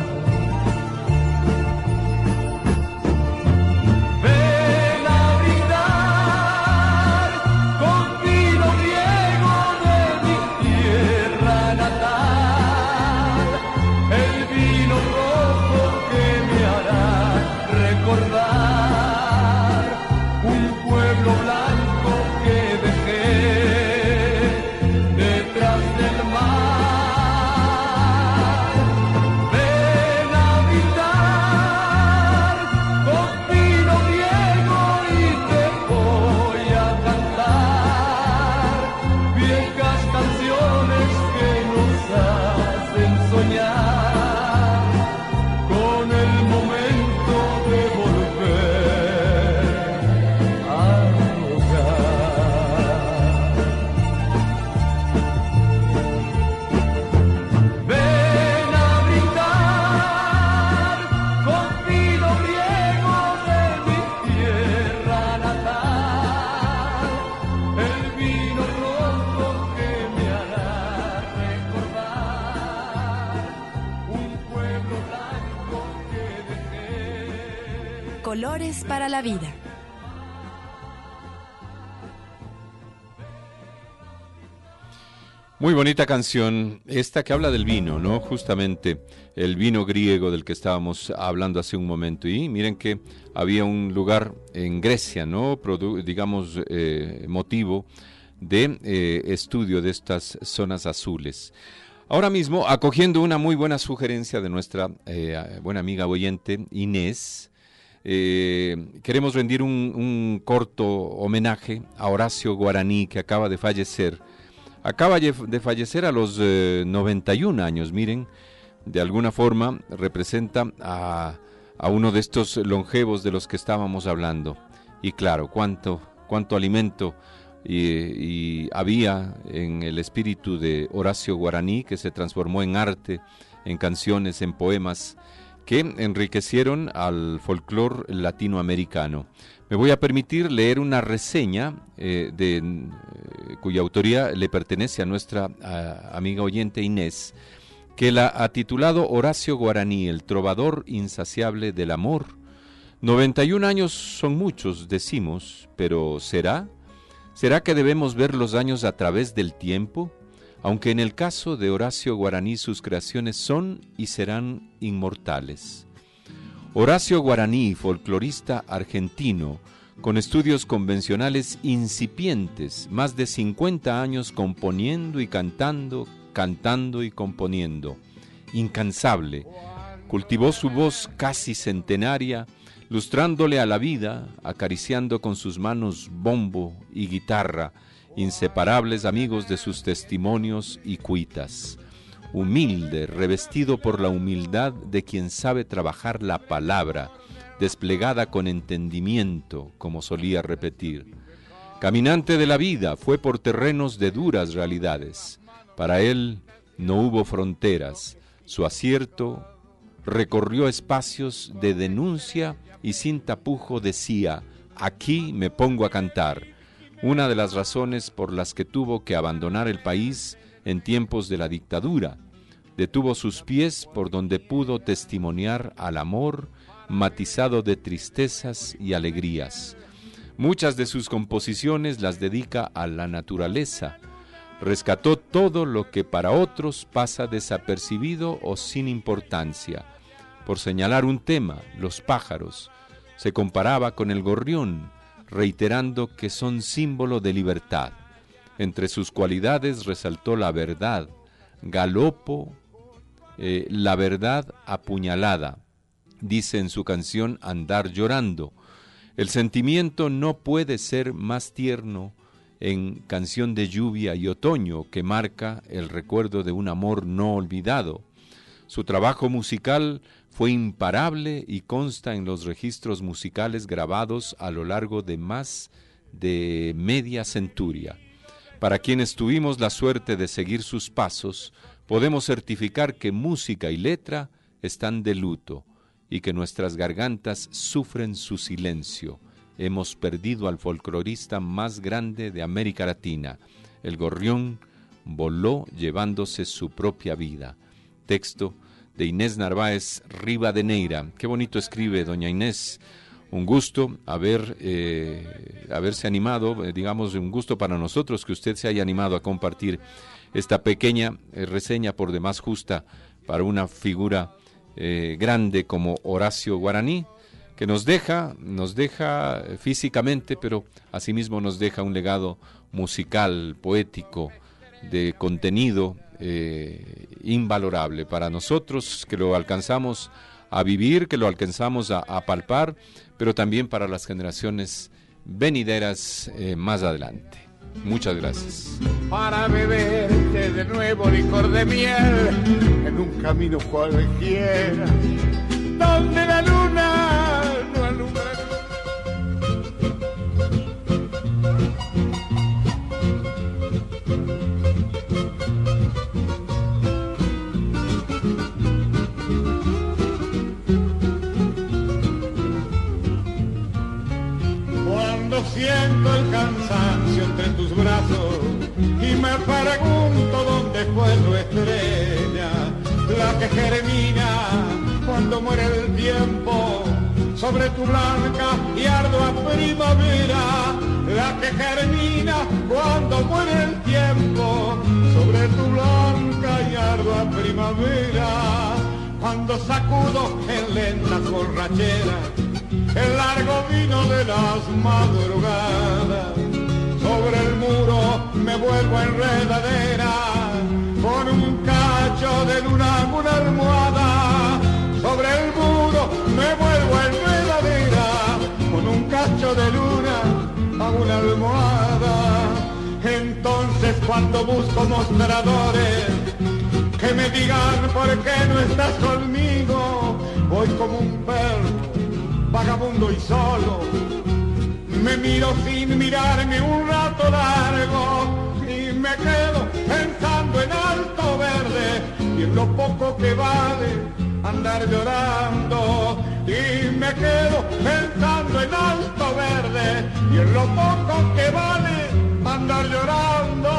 Colores para la vida. Muy bonita canción, esta que habla del vino, ¿no? Justamente el vino griego del que estábamos hablando hace un momento. Y miren que había un lugar en Grecia, ¿no? Digamos, motivo de estudio de estas zonas azules. Ahora mismo, acogiendo una muy buena sugerencia de nuestra buena amiga oyente Inés, Queremos rendir un corto homenaje a Horacio Guaraní, que acaba de fallecer. Acaba de fallecer a los 91 años, miren, de alguna forma representa a uno de estos longevos de los que estábamos hablando. Y claro, cuánto alimento y había en el espíritu de Horacio Guaraní, que se transformó en arte, en canciones, en poemas, que enriquecieron al folclore latinoamericano. Me voy a permitir leer una reseña cuya autoría le pertenece a nuestra amiga oyente Inés, que la ha titulado Horacio Guaraní, el trovador insaciable del amor. 91 años son muchos, decimos, pero ¿será? ¿Será que debemos ver los años a través del tiempo? Aunque en el caso de Horacio Guaraní sus creaciones son y serán inmortales. Horacio Guaraní, folclorista argentino, con estudios convencionales incipientes, más de 50 años componiendo y cantando y componiendo, incansable, cultivó su voz casi centenaria, lustrándole a la vida, acariciando con sus manos bombo y guitarra, inseparables amigos de sus testimonios y cuitas. Humilde, revestido por la humildad de quien sabe trabajar la palabra, desplegada con entendimiento, como solía repetir. Caminante de la vida, fue por terrenos de duras realidades. Para él no hubo fronteras. Su acierto recorrió espacios de denuncia y sin tapujo decía: aquí me pongo a cantar. Una de las razones por las que tuvo que abandonar el país en tiempos de la dictadura. Detuvo sus pies por donde pudo testimoniar al amor matizado de tristezas y alegrías. Muchas de sus composiciones las dedica a la naturaleza. Rescató todo lo que para otros pasa desapercibido o sin importancia. Por señalar un tema, los pájaros, se comparaba con el gorrión, reiterando que son símbolo de libertad. Entre sus cualidades resaltó la verdad, galopo, la verdad apuñalada, dice en su canción Andar llorando. El sentimiento no puede ser más tierno en Canción de lluvia y otoño, que marca el recuerdo de un amor no olvidado. Su trabajo musical fue imparable y consta en los registros musicales grabados a lo largo de más de media centuria. Para quienes tuvimos la suerte de seguir sus pasos, podemos certificar que música y letra están de luto y que nuestras gargantas sufren su silencio. Hemos perdido al folclorista más grande de América Latina. El gorrión voló llevándose su propia vida. Texto de Inés Narváez Rivadeneira. Qué bonito escribe doña Inés. Un gusto haberse animado, digamos, un gusto para nosotros que usted se haya animado a compartir esta pequeña reseña por demás justa para una figura grande como Horacio Guaraní, que nos deja físicamente, pero asimismo nos deja un legado musical, poético, de contenido invalorable para nosotros, que lo alcanzamos a vivir, que lo alcanzamos a palpar, pero también para las generaciones venideras más adelante. Muchas gracias. Para beberte de nuevo licor de miel en un camino cualquiera, donde la luna no alumbra. Cuando siento el cansancio entre tus brazos y me pregunto dónde fue tu estrella, la que germina cuando muere el tiempo sobre tu blanca y ardua primavera, la que germina cuando muere el tiempo sobre tu blanca y ardua primavera, cuando sacudo en lentas borracheras el largo vino de las madrugadas, sobre el muro me vuelvo enredadera, con un cacho de luna, una almohada, sobre el muro me vuelvo enredadera. almohada. Entonces cuando busco mostradores que me digan por qué no estás conmigo, voy como un perro, vagabundo y solo. Me miro sin mirarme un rato largo y me quedo pensando en Alto Verde y en lo poco que vale andar llorando. Y me quedo pensando en Alto Verde y en lo poco que vale andar llorando.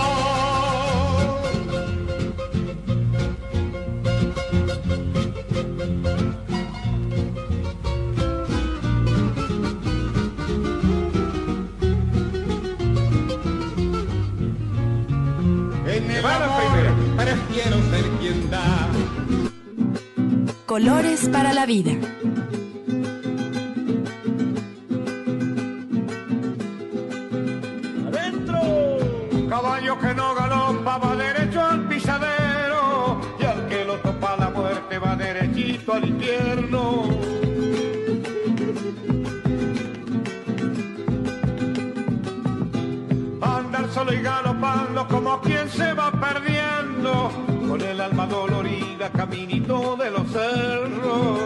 En el amor prefiero ser quien da. Colores para la vida. Caballo que no galopa va derecho al pisadero y al que lo topa la muerte va derechito al infierno. Andar solo y galopando como quien se va perdiendo, con el alma dolorida caminito de los cerros.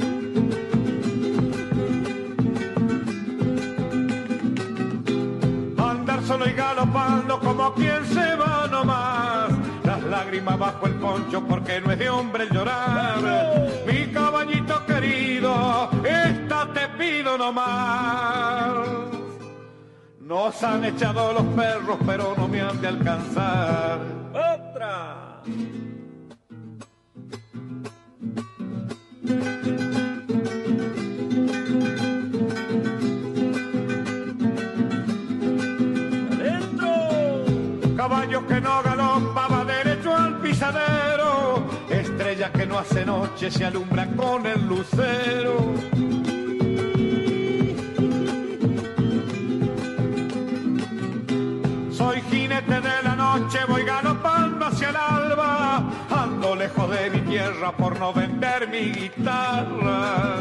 Solo y galopando como quien se va nomás, las lágrimas bajo el poncho porque no es de hombre el llorar. Mi caballito querido, esta te pido nomás. Nos han echado los perros pero no me han de alcanzar. ¡Otra! Caballo que no galopa va derecho al pisadero, estrella que no hace noche se alumbra con el lucero. Soy jinete de la noche, voy galopando hacia el alba, ando lejos de mi tierra por no vender mi guitarra.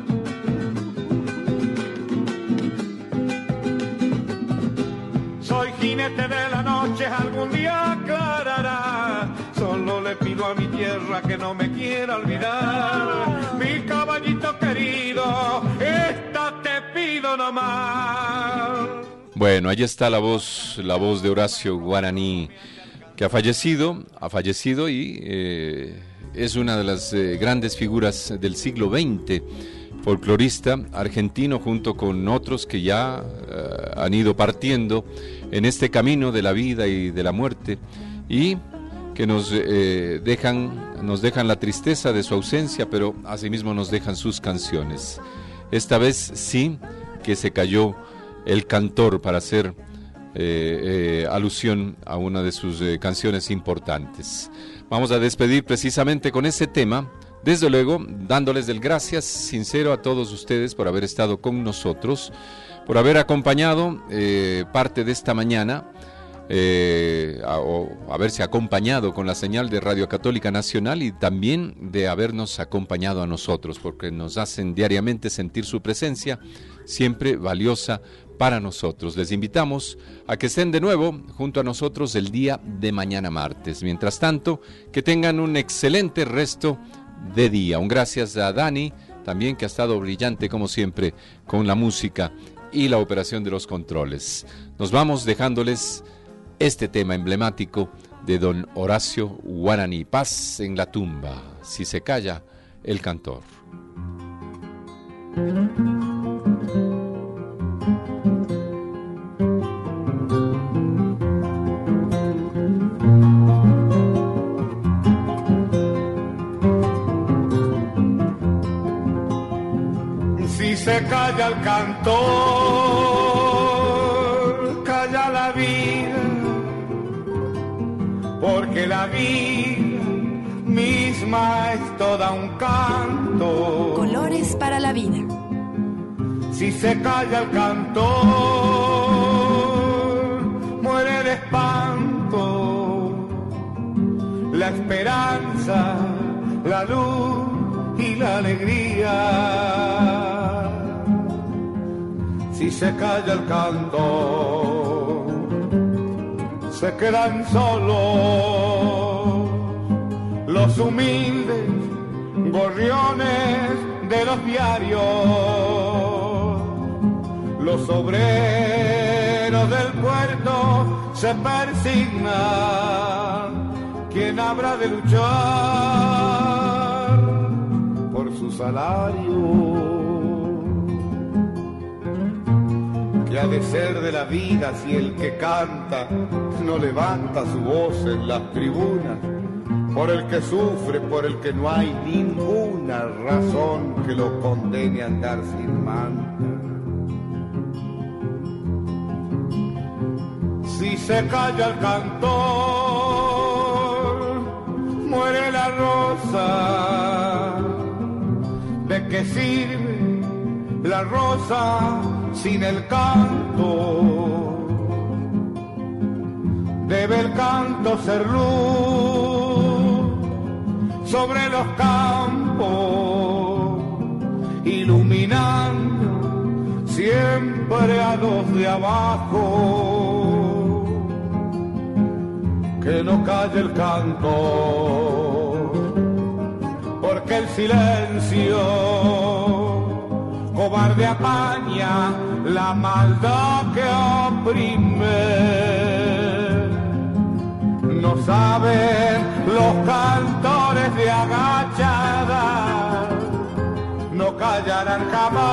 Soy jinete de la noche, algún día aclarará. Solo le pido a mi tierra que no me quiera olvidar. Mi caballito querido, esta te pido nomás. Bueno, ahí está la voz de Horacio Guaraní, que ha fallecido y es una de las grandes figuras del siglo XX. Folclorista argentino junto con otros que ya han ido partiendo en este camino de la vida y de la muerte y que nos dejan la tristeza de su ausencia, pero asimismo nos dejan sus canciones. Esta vez sí que se cayó el cantor para hacer alusión a una de sus canciones importantes. Vamos a despedir precisamente con ese tema. Desde luego, dándoles el gracias sincero a todos ustedes por haber estado con nosotros, por haber acompañado parte de esta mañana, o haberse acompañado con la señal de Radio Católica Nacional y también de habernos acompañado a nosotros, porque nos hacen diariamente sentir su presencia, siempre valiosa para nosotros. Les invitamos a que estén de nuevo junto a nosotros el día de mañana martes. Mientras tanto, que tengan un excelente resto de día. Un gracias a Dani, también, que ha estado brillante como siempre con la música y la operación de los controles. Nos vamos dejándoles este tema emblemático de don Horacio Guaraní, Paz en la tumba, si se calla el cantor. Si se calla el cantor, calla la vida, porque la vida misma es toda un canto. Colores para la vida. Si se calla el cantor, muere de espanto la esperanza, la luz y la alegría. Si se calla el canto, se quedan solos los humildes gorriones de los diarios, los obreros del puerto se persignan. ¿Quién habrá de luchar por su salario? ¿Qué ha de ser de la vida si el que canta no levanta su voz en las tribunas? Por el que sufre, por el que no hay ninguna razón que lo condene a andar sin manta. Si se calla el cantor, muere la rosa. ¿De qué sirve la rosa sin el canto? Debe el canto ser luz sobre los campos, iluminando siempre a los de abajo. Que no calle el canto, porque el silencio cobarde apaña la maldad que oprime. No saben los cantores de agachada, no callarán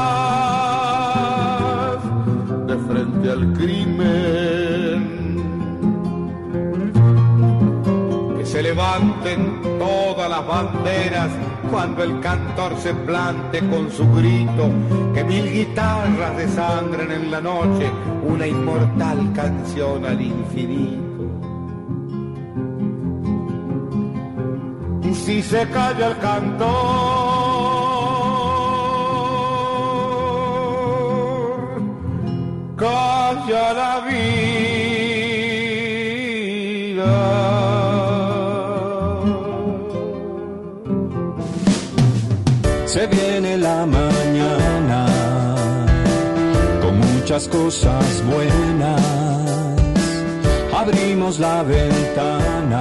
jamás de frente al crimen. Que se levanten todas las banderas cuando el cantor se plante con su grito, que 1000 guitarras desangren en la noche una inmortal canción al infinito. Si se calla el cantor, calla la vida. Se viene la mañana con muchas cosas buenas. Abrimos la ventana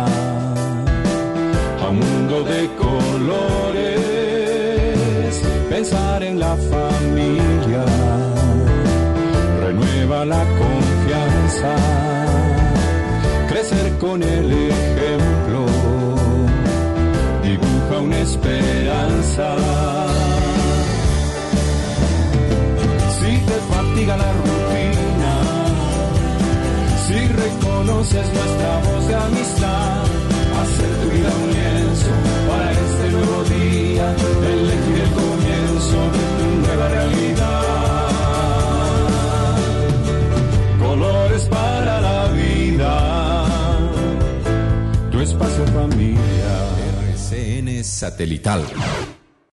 a un mundo de colores. Pensar en la familia renueva la confianza. Crecer con el ejemplo dibuja una esperanza. Si te fatiga la rutina, si reconoces nuestra voz de amistad, hacer tu vida un lienzo para este nuevo día, elegir el comienzo de tu nueva realidad. Colores para la vida, tu espacio familia. RCN Satelital.